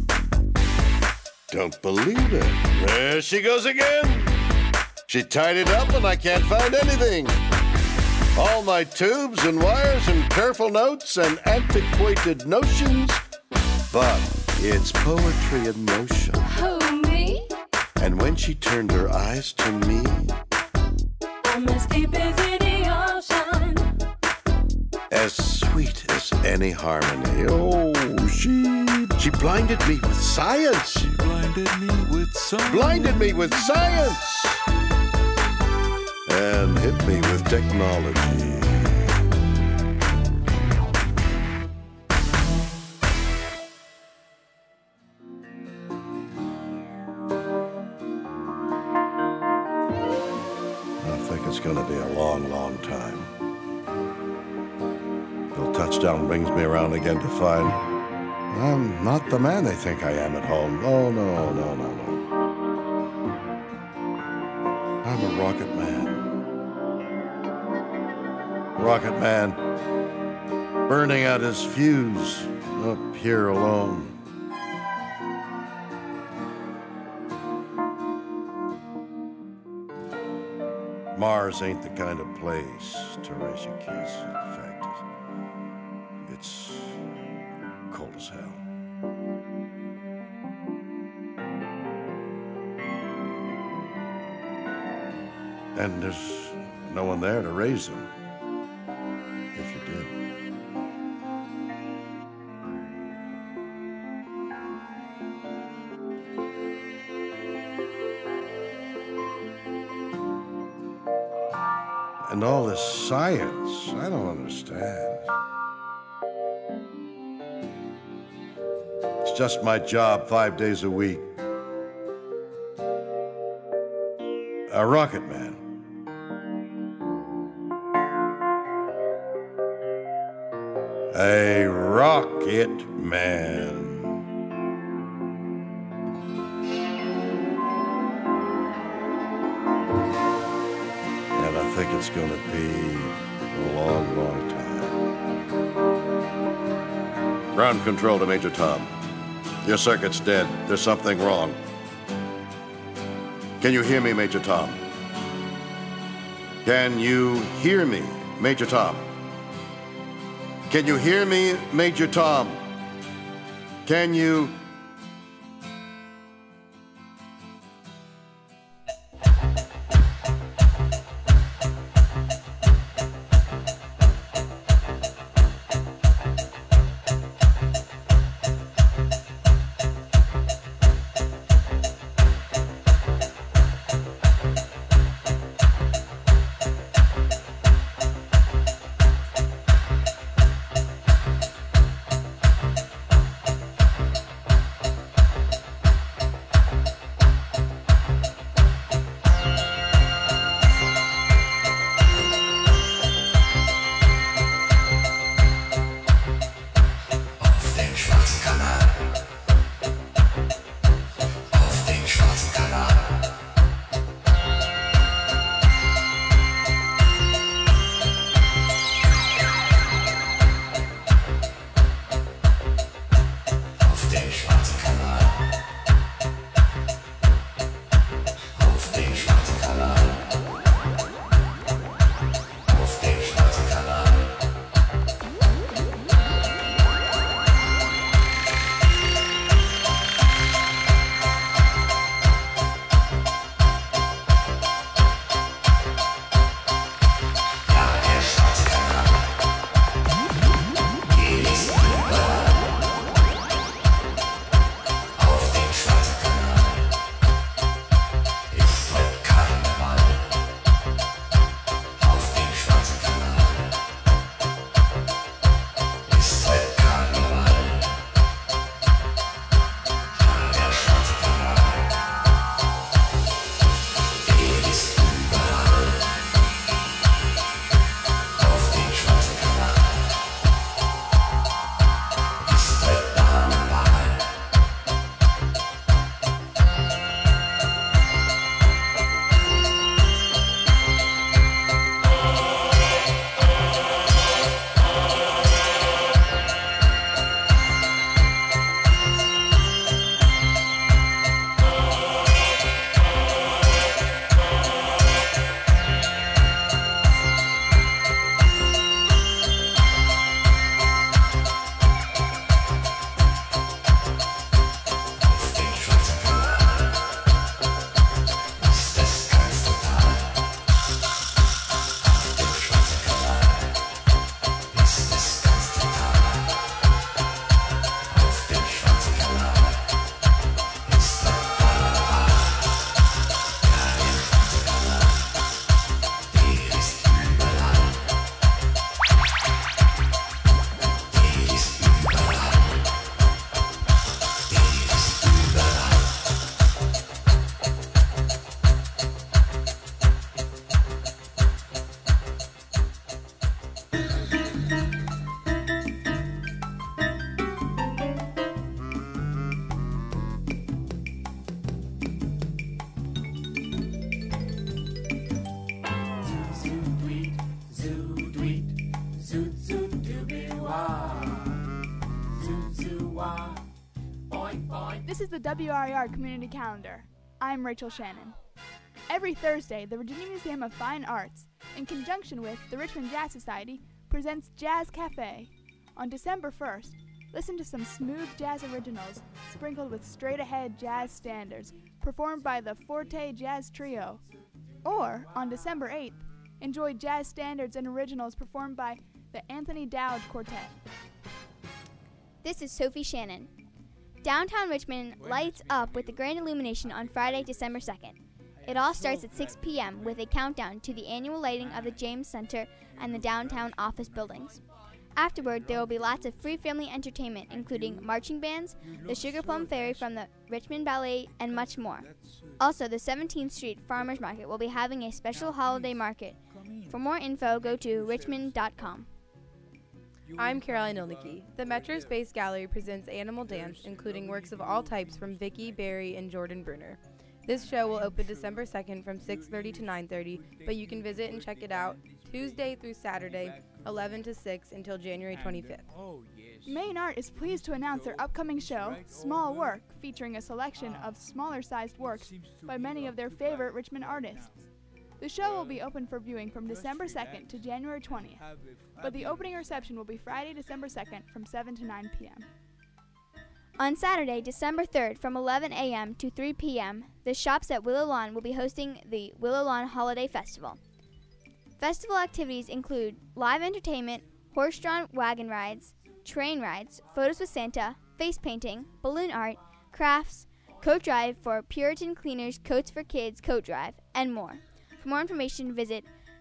don't believe it. There she goes again. She tied it up and I can't find anything. All my tubes and wires and careful notes and antiquated notions. But it's poetry in motion. Who, me? And when she turned her eyes to me, I'm as deep as any ocean. as sweet as any harmony. Oh, she blinded me with science. She blinded me with science. Blinded me with science. And hit me with technology. I think it's going to be a long, long time. Till touchdown brings me around again to find I'm not the man they think I am at home. Oh, no, no, no, no. I'm a rocket man. Rocket man burning out his fuse up here alone. Mars ain't the kind of place to raise your kids. In fact, it's cold as hell. And there's no one there to raise them, if you did. And all this science, I don't understand. It's just my job 5 days a week. A rocket man. A rocket man. And I think it's going to be a long, long time. Ground control to Major Tom. Your circuit's dead. There's something wrong. Can you hear me, Major Tom? Can you hear me, Major Tom? Can you hear me, Major Tom? Can you... This is the WRER Community Calendar. I'm Rachel Shannon. Every Thursday, the Virginia Museum of Fine Arts, in conjunction with the Richmond Jazz Society, presents Jazz Cafe. On December 1st, listen to some smooth jazz originals sprinkled with straight-ahead jazz standards performed by the Forte Jazz Trio. Or, on December 8th, enjoy jazz standards and originals performed by the Anthony Dowd Quartet. This is Sophie Shannon. Downtown Richmond lights up with the grand illumination on Friday, December 2nd. It all starts at 6 p.m. with a countdown to the annual lighting of the James Center and the downtown office buildings. Afterward, there will be lots of free family entertainment, including marching bands, the Sugar Plum Fairy from the Richmond Ballet, and much more. Also, the 17th Street Farmers Market will be having a special holiday market. For more info, go to richmond.com. I'm Caroline Ilnicki. The Metro Space Gallery presents Animal Dance, including works of all types from Vicki, Barry, and Jordan Bruner. This show will open December 2nd from 6:30 to 9:30, but you can visit and check it out Tuesday through Saturday, 11 to 6 until January 25th. Main Art is pleased to announce their upcoming show, Small Work, featuring a selection of smaller-sized works by many of their favorite Richmond artists. The show will be open for viewing from December 2nd to January 20th, but the opening reception will be Friday, December 2nd from 7 to 9 p.m. On Saturday, December 3rd from 11 a.m. to 3 p.m., the shops at Willow Lawn will be hosting the Willow Lawn Holiday Festival. Festival activities include live entertainment, horse-drawn wagon rides, train rides, photos with Santa, face painting, balloon art, crafts, coat drive for Puritan Cleaners Coats for Kids coat drive, and more. For more information, visit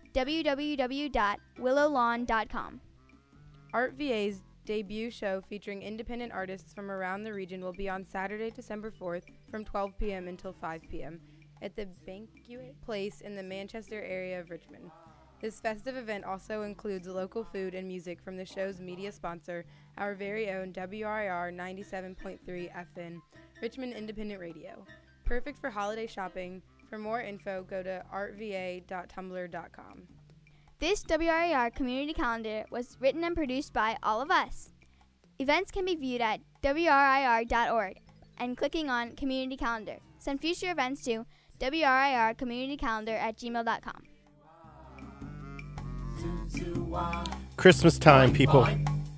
www.willowlawn.com. Art VA's debut show featuring independent artists from around the region will be on Saturday, December 4th from 12 p.m. until 5 p.m. at the Banquet Place in the Manchester area of Richmond. This festive event also includes local food and music from the show's media sponsor, our very own WRIR 97.3 FM, Richmond Independent Radio. Perfect for holiday shopping. For more info, go to artva.tumblr.com. This WRIR Community Calendar was written and produced by all of us. Events can be viewed at WRIR.org and clicking on Community Calendar. Send future events to WRIRCommunityCalendar@gmail.com. Christmas time, people.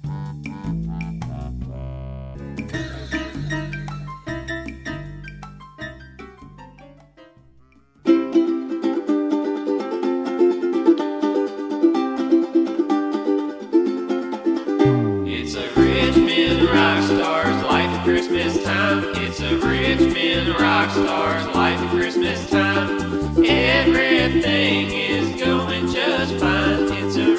It's a Richmond rock star's life at Christmas time. It's a Richmond rock star's life at Christmas time. Everything is going just fine. It's a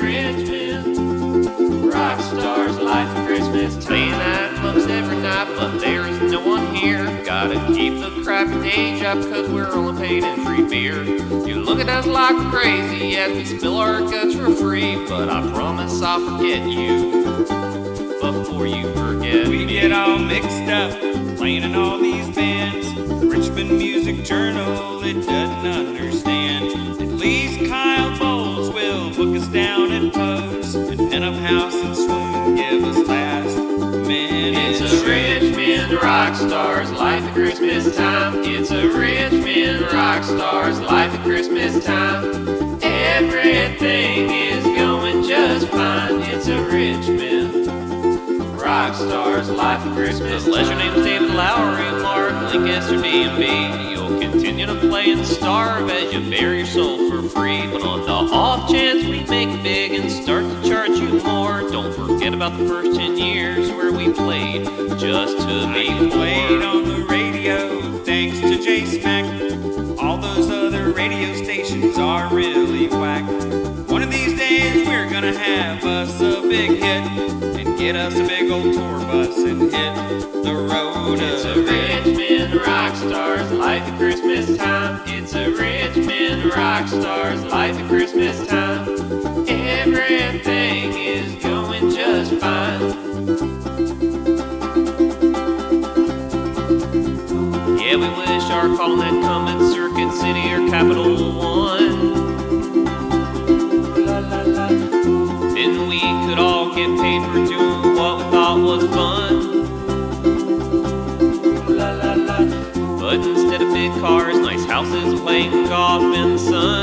Richmond rock star's life at Christmas time. Playing at clubs every night, but there is no one here. Gotta keep the crappy day job, cause we're only paid in free beer. You look at us like we're crazy as we spill our guts for free, but I promise I'll forget you before you forget we me. get all mixed up playing in all these bands. The Richmond Music Journal, it doesn't understand. At least Kyle Bowles will book us down at Poe's, and Pen House and Swoon give us last minute. It's a Richmond rock star's life at Christmas time. It's a Richmond rock star's life at Christmas time. Everything is going just fine. It's a Richmond rock star's life at Christmas time. Unless your name's David Lowery, Mark, Lancaster, D&B, you'll continue to play and starve as you bare your soul for free. But on the off chance we make it big and start to charge you more, don't forget about the first 10 years where we played just to be Played on the radio thanks to J Smack. All those other radio stations are really whack. One of these days we're gonna have us a big hit and get us a big old tour bus and hit the road. It's a Richmond rock star's life at Christmas time. It's a Richmond rock star's life at Christmas time. Everything is going just fine. Yeah, we wish our calling had come in Circuit City or Capital One. Then we could all get paid for doing what we thought was fun. But instead of big cars, nice houses, playing golf in the sun.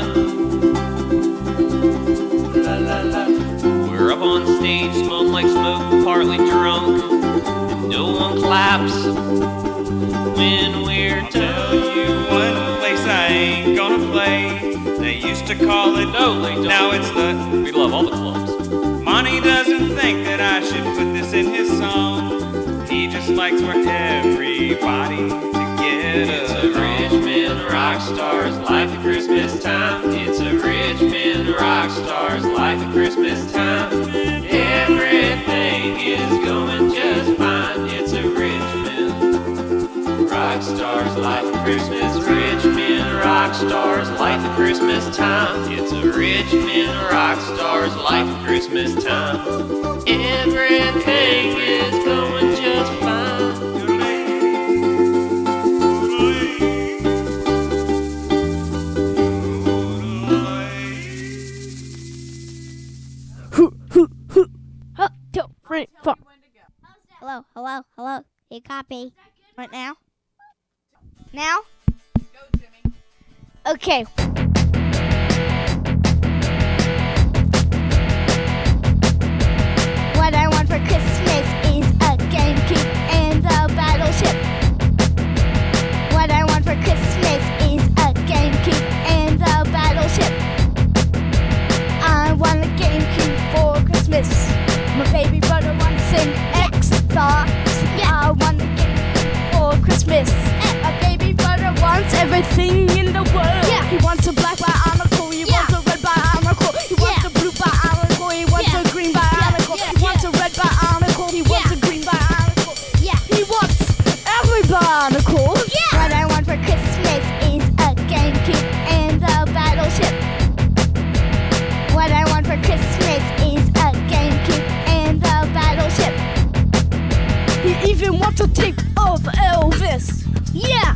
We're up on stage, smelling like smoke, partly drunk, and no one claps when we're done. Tell you one place I ain't gonna play. They used to call it now it's the we love all the clubs. Monty doesn't think that I should put this in his song. He just likes for everybody to get It's a Richmond rock star's life at Christmas time. It's a Richmond rock star's life at Christmas time. Everything is going just fine. It's a Richmond rock star's life at Christmas. Richmond rock star's life at Christmas time. It's a Richmond rock star's life at Christmas time. Everything is going just fine. Hello, hello, hello. Hey, copy. Right now? Now? Okay. What I want for Christmas is a GameCube and a battleship. What I want for Christmas is a GameCube and a battleship. I want a GameCube for Christmas. My baby brother wants an Xbox. I want a GameCube for Christmas. My baby brother wants everything in the world. He wants a black Bionicle. He wants a red Bionicle. He wants a blue Bionicle. He wants a green Bionicle. He wants a red Bionicle. He wants a green Bionicle. He wants every Bionicle. What I want for Christmas is a GameCube and a battleship. What I want for Christmas is a GameCube and a battleship. He even wants a tape of Elvis. Yeah.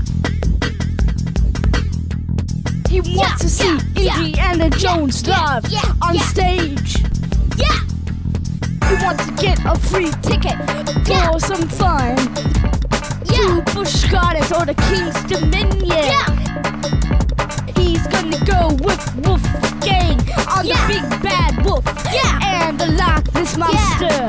He wants to see Indiana Jones live on stage. Yeah. He wants to get a free ticket for some fun to Busch Gardens or the King's Dominion. He's gonna go with Wolfgang on the big bad wolf and the Loch Ness Monster.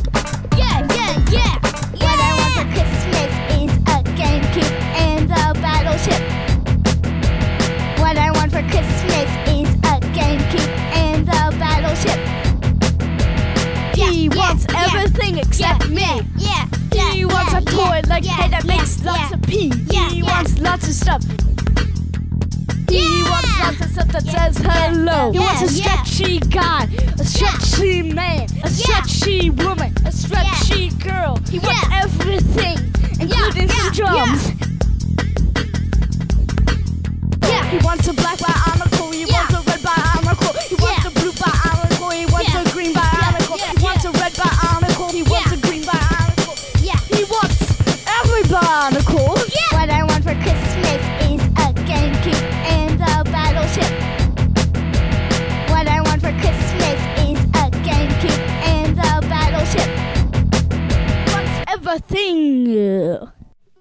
What I want for Christmas is a GameCube and the Battleship. What I want for Christmas is a GameCube and the Battleship. He wants everything except me. He wants a toy like head that makes lots of pee. He wants lots of stuff. He wants lots of stuff that says hello. He wants a stretchy guy, a stretchy man, a stretchy woman, a stretchy girl. He wants everything, including some drums. He wants a black bionicle. He wants a red bionicle. He wants a blue bionicle. He wants a green bionicle. He wants a red bionicle. He wants a green bionicle. He wants every bionicle. What I want for Christmas is a GameCube and the Battleship. What I want for Christmas is a GameCube and the Battleship. He wants everything.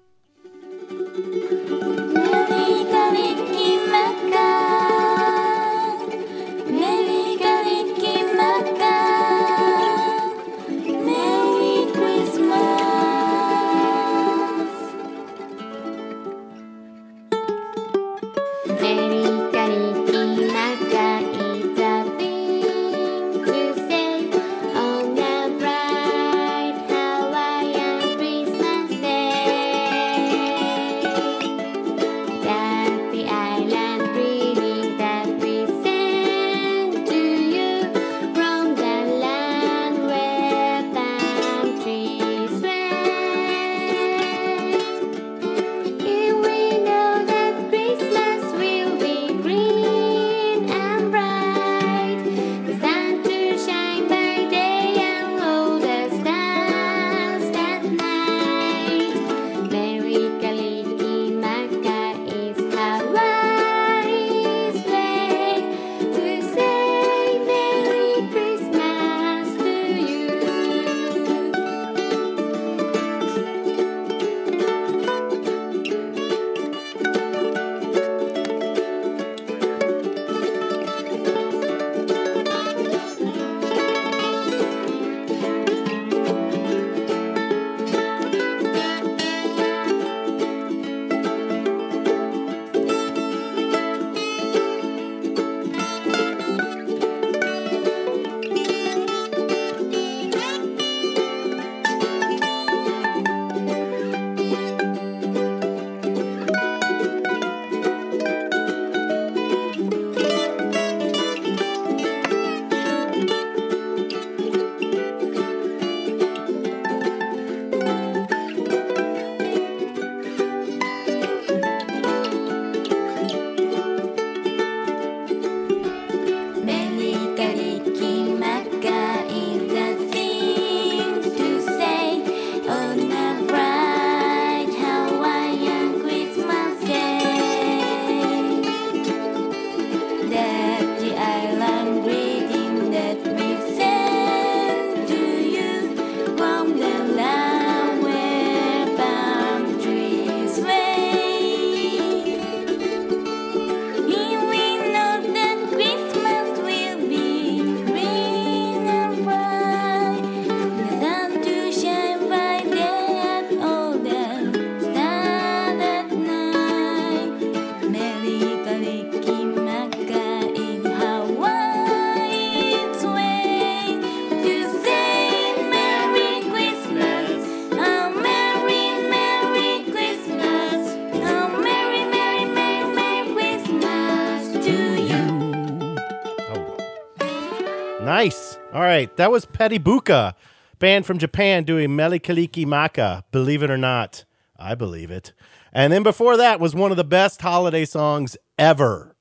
Nice. All right. That was Petty Buka, band from Japan doing Mele Kalikimaka. Believe it or not, I believe it. And then before that was one of the best holiday songs ever.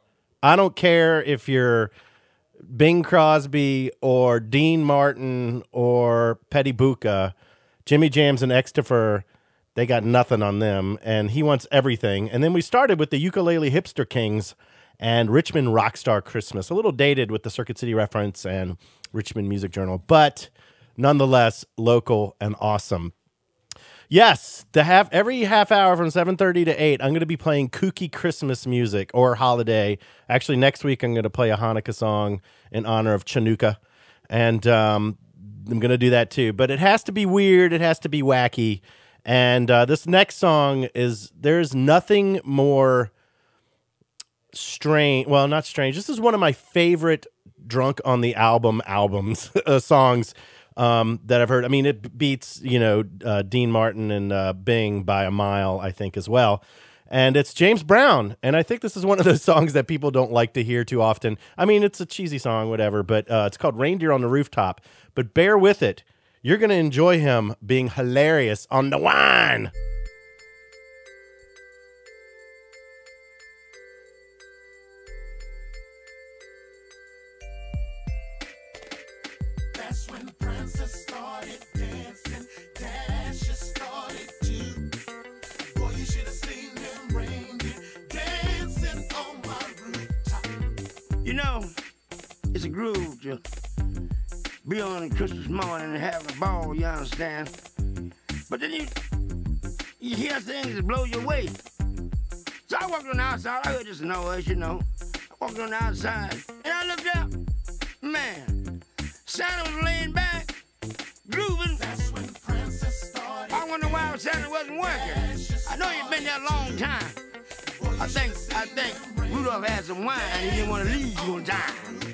I don't care if you're Bing Crosby or Dean Martin or Petty Buka, Jimmy Jams and Xtifer, they got nothing on them, and he wants everything. And then we started with the Ukulele Hipster Kings and Richmond Rockstar Christmas, a little dated with the Circuit City reference and Richmond Music Journal, but nonetheless local and awesome. Yes, every half hour from 7:30 to 8, I'm going to be playing kooky Christmas music or holiday. Actually, next week I'm going to play a Hanukkah song in honor of Chanukah, and I'm going to do that too. But it has to be weird. It has to be wacky. And this next song there's nothing more strange. Well, not strange. This is one of my favorite Drunk on the albums songs that I've heard. I mean, it beats, Dean Martin and Bing by a mile, I think, as well. And it's James Brown. And I think this is one of those songs that people don't like to hear too often. I mean, it's a cheesy song, whatever, but it's called Reindeer on the Rooftop. But bear with it. You're going to enjoy him being hilarious on the wine. That's when Princess started dancing, Dasher started too. Boy, you should have seen them reindeer dancing on my rooftop. You know, it's a groove to be on a Christmas morning and have a ball, you understand? But then you hear things that blow you away. So I walked on the outside, I heard this noise, I walked on the outside, and I looked up, man, Santa was laying back, grooving. That's when Princess started. I wonder why Santa wasn't working. I know he'd been there a long time. I think Rudolph had some wine and he didn't want to leave you on time.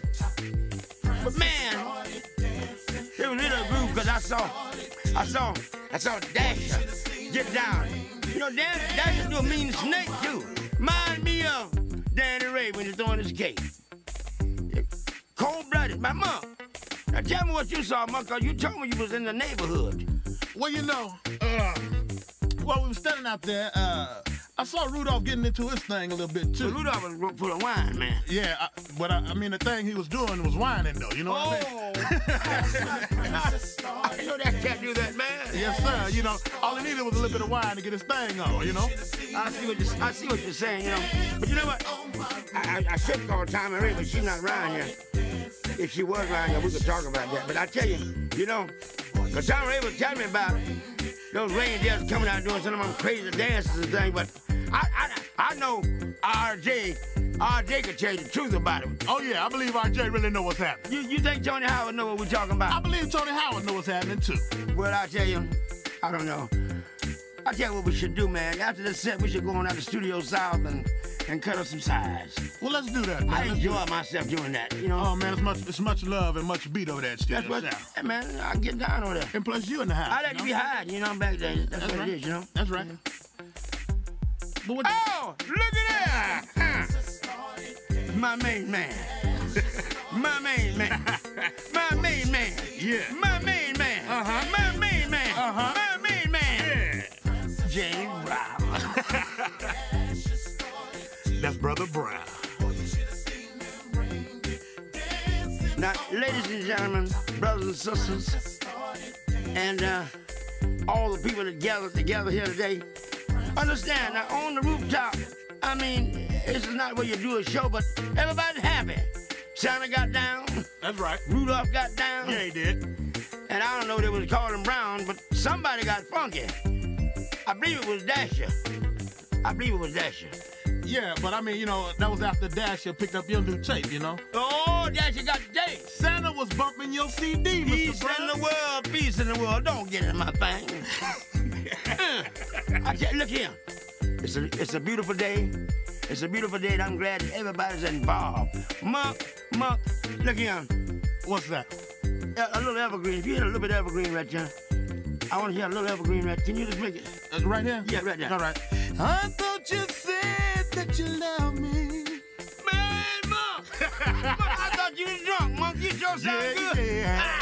But man, it was a little groove because I saw Dasher get down. Dasher do a mean snake too. Mind me of Danny Ray when he's throwing his cake. Cold-blooded, my mom. Now tell me what you saw, Monk, because you told me you was in the neighborhood. Well, while we were standing out there, I saw Rudolph getting into his thing a little bit, too. So Rudolph was full of wine, man. Yeah, but the thing he was doing was whining, though. You know what I mean? I know that cat do that, man. Yes, sir. All he needed was a little bit of wine to get his thing on, I see what you're saying, But you know what? I should call Tommy Ray, but she's not around here. If she was around here, we could talk about that. But I tell you, because Tommy Ray was telling me about those reindeers coming out doing some of them crazy dances and things, but I know RJ could tell you the truth about it. Oh, yeah, I believe RJ really know what's happening. You think Tony Howard know what we're talking about? I believe Tony Howard know what's happening, too. Well, I tell you, I don't know. I tell you what we should do, man. After this set, we should go on out to Studio South and cut up some sides. Well, let's do that, man. I enjoy myself doing that, Oh, man, it's much love and much beat over that Studio South. Hey, man, I get down over there. And plus, you in the house. I like to be high, I'm back there. That's what right. It is, That's right. But what look at that! My main man. My main man. My main man. Yeah. My main man. Uh-huh. My main man. Uh-huh. My main man. Yeah. James Brown. That's Brother Brown. Now, ladies and gentlemen, brothers and sisters, and all the people that gathered together here today, understand, now on the rooftop, this is not where you do a show, but everybody's happy. Santa got down. That's right. Rudolph got down. Yeah, he did. And I don't know if they was calling him Brown, but somebody got funky. I believe it was Dasher. Yeah, but that was after Dasher picked up your new tape, Oh, Dasher got the tape. Santa was bumping your CD, Mr. Brown. Peace in the world. Don't get in my thing. I tell you, look here. It's a beautiful day. It's a beautiful day, and I'm glad that everybody's involved. Monk, look here. What's that? A little evergreen. If you hear a little bit of evergreen right here, I want to hear a little evergreen right. Can you just make it? Right here? Yeah, right there. All right. I thought you said that you love me. Man, Monk! I thought you was drunk, Monk. You sure sound good. Yeah.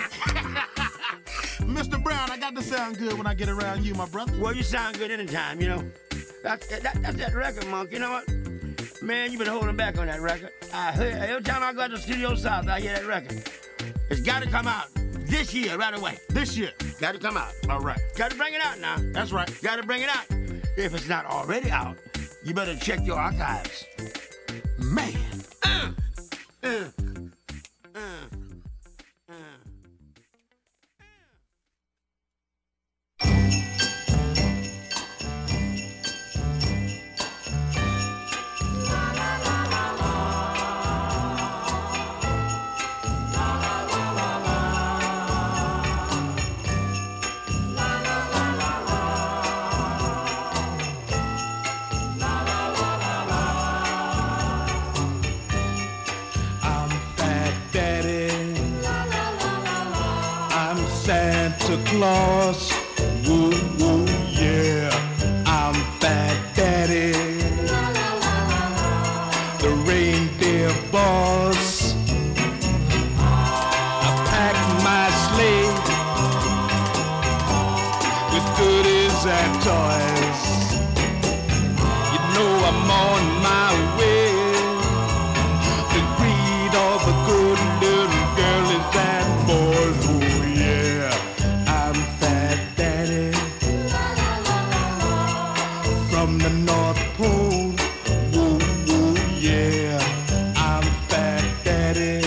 Mr. Brown, I got to sound good when I get around you, my brother. Well, you sound good anytime, That's that record, Monk. You know what? Man, you've been holding back on that record. Every time I go to Studio South, I hear that record. It's got to come out this year, right away. This year. Got to come out. All right. Got to bring it out now. That's right. Got to bring it out. If it's not already out, you better check your archives. Man. Santa Claus. Woo, woo, yeah, I'm Fat Daddy, the reindeer boss. I packed my sleigh with goodies and toys. You know I'm on my way to greet all the good little girlies and boys. Oh yeah, I'm Fat Daddy from the North Pole. Woo, woo, yeah, I'm Fat Daddy,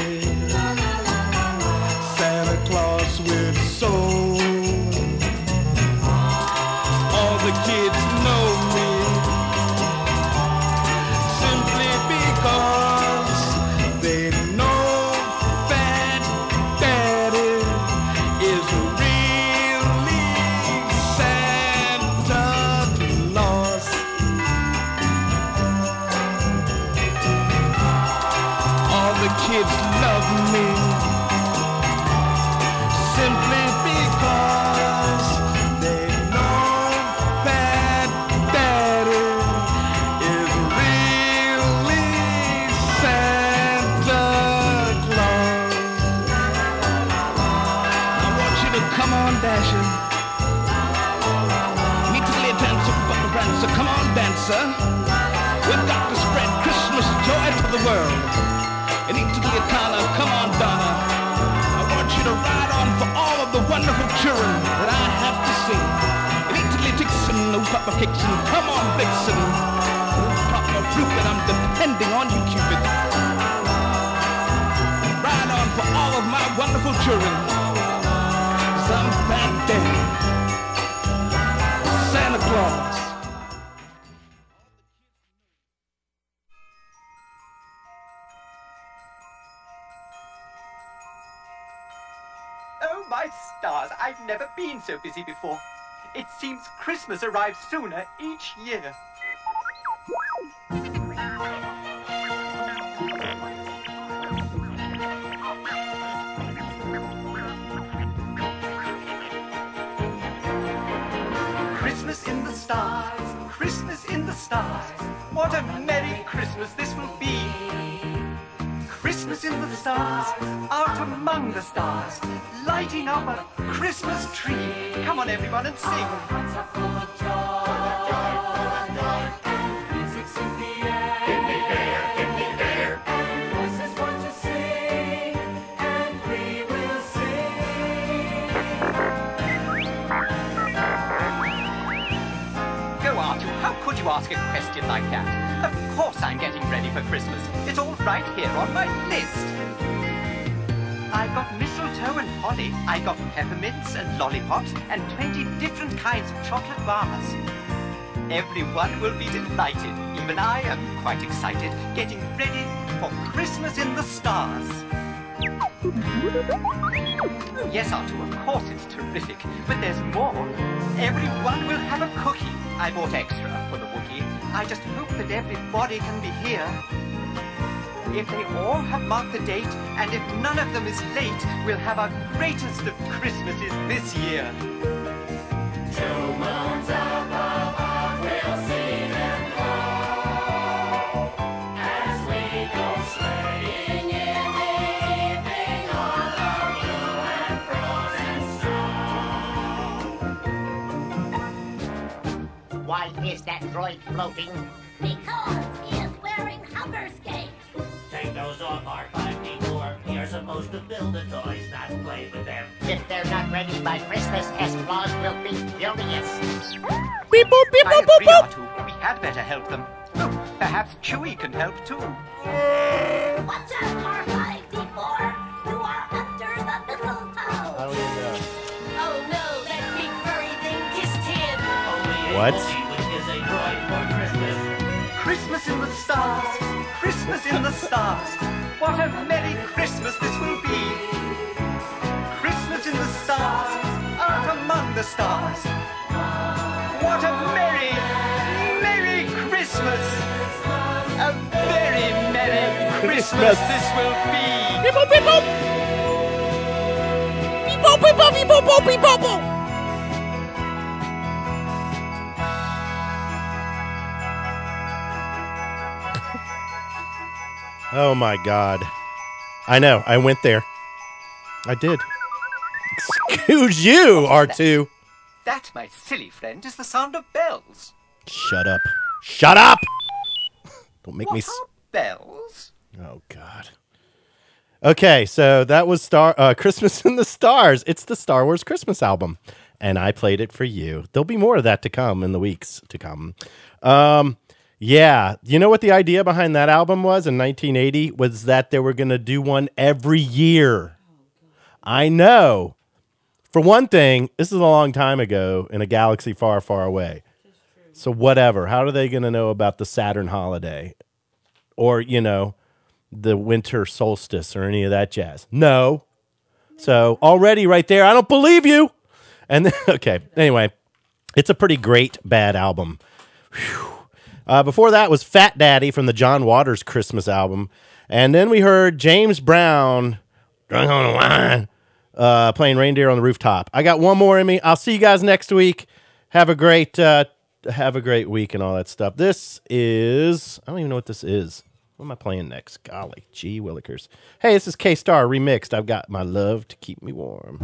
Santa Claus with soul. All the kids know me simply because they know Fat Daddy is really Santa Claus. All the kids love me simply because they know Fat Daddy is really Santa Claus. I want you to come on dashing. Need to lay dancer, prancer, come on dancer. We've got to spread Christmas joy to the world. You need to be a Connor, come on Donna. I want you to ride on for all of the wonderful children that I have to see. You need to be Dixon, no Papa Kixon, come on Vixen. Papa Fruit, I'm depending on you, Cupid. Ride on for all of my wonderful children. Some Fat Daddy, Santa Claus. Oh, my stars, I've never been so busy before. It seems Christmas arrives sooner each year. Christmas in the stars, Christmas in the stars. What a merry Christmas this will be. Christmas in the stars, out among the stars, lighting up a Christmas tree. Come on, everyone, and sing. Go, Arthur, how could you ask a question like that? Of course I'm getting ready for Christmas. It's all right here on my list. I've got mistletoe and holly. I've got peppermints and lollipops and 20 different kinds of chocolate bars. Everyone will be delighted. Even I am quite excited, getting ready for Christmas in the stars. Oh, yes, Arthur, of course it's terrific. But there's more. Everyone will have a cookie. I bought extra for the Wookiee. I just hope that everybody can be here. If they all have marked the date, and if none of them is late, we'll have our greatest of Christmases this year. 2 moons above, we'll see them glow as we go sleighing in the evening on the blue and frozen snow. Why is that droid floating? Because he is wearing hover skates. Take those off, R5D4. You're supposed to build the toys, not play with them. If they're not ready by Christmas, S-Claus will be furious. Beep, boop, beep, boop, boop, boop. We had better help them. Oh, perhaps Chewie can help too. Watch out, R5D4. You are under the mistletoe. I don't even know. Oh no, that big furry thing kissed him. What? Christmas in the stars, Christmas in the stars. What a merry Christmas this will be. Christmas in the stars, out among the stars. What a merry, merry Christmas. A very merry Christmas this will be. Beep, boop, beep, boop. Beep, Oh my God. I know. I went there. I did. Excuse you, R2. That, my silly friend, is the sound of bells. Shut up. Shut up! Don't make me... Bells? Oh, God. Okay, so that was Christmas in the Stars. It's the Star Wars Christmas album, and I played it for you. There'll be more of that to come in the weeks to come. Yeah, you know what the idea behind that album was in 1980? Was that they were going to do one every year. I know. For one thing, this is a long time ago in a galaxy far, far away. So whatever. How are they going to know about the Saturn holiday? Or, you know, the winter solstice or any of that jazz? No. So already right there, I don't believe you. And then, okay, anyway, it's a pretty great bad album. Before that was Fat Daddy from the John Waters Christmas album. And then we heard James Brown, drunk on wine, playing Reindeer on the Rooftop. I got one more in me. I'll see you guys next week. Have a great week and all that stuff. This is, I don't even know what this is. What am I playing next? Golly, gee willikers. Hey, this is K-Star remixed. I've got My Love to Keep Me Warm.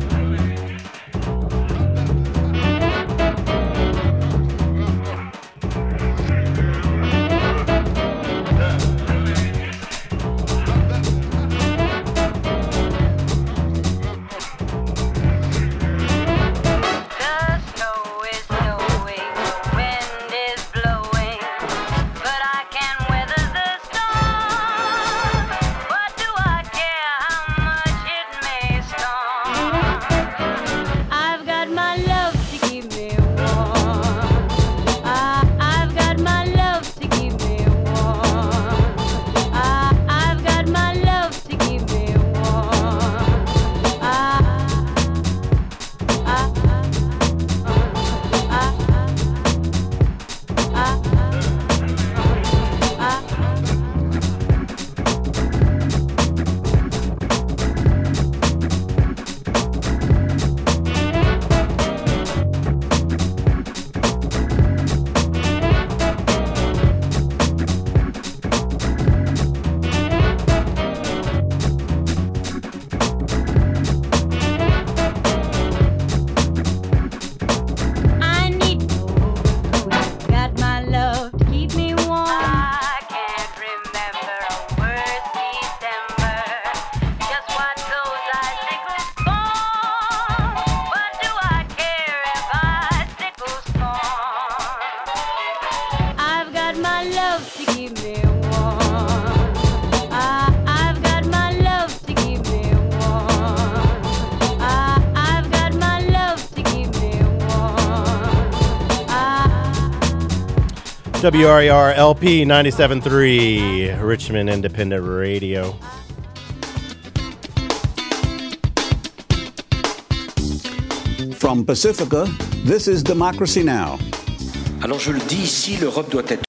WRER LP 97.3, Richmond Independent Radio. From Pacifica, this is Democracy Now! Alors je le dis ici, l'Europe doit être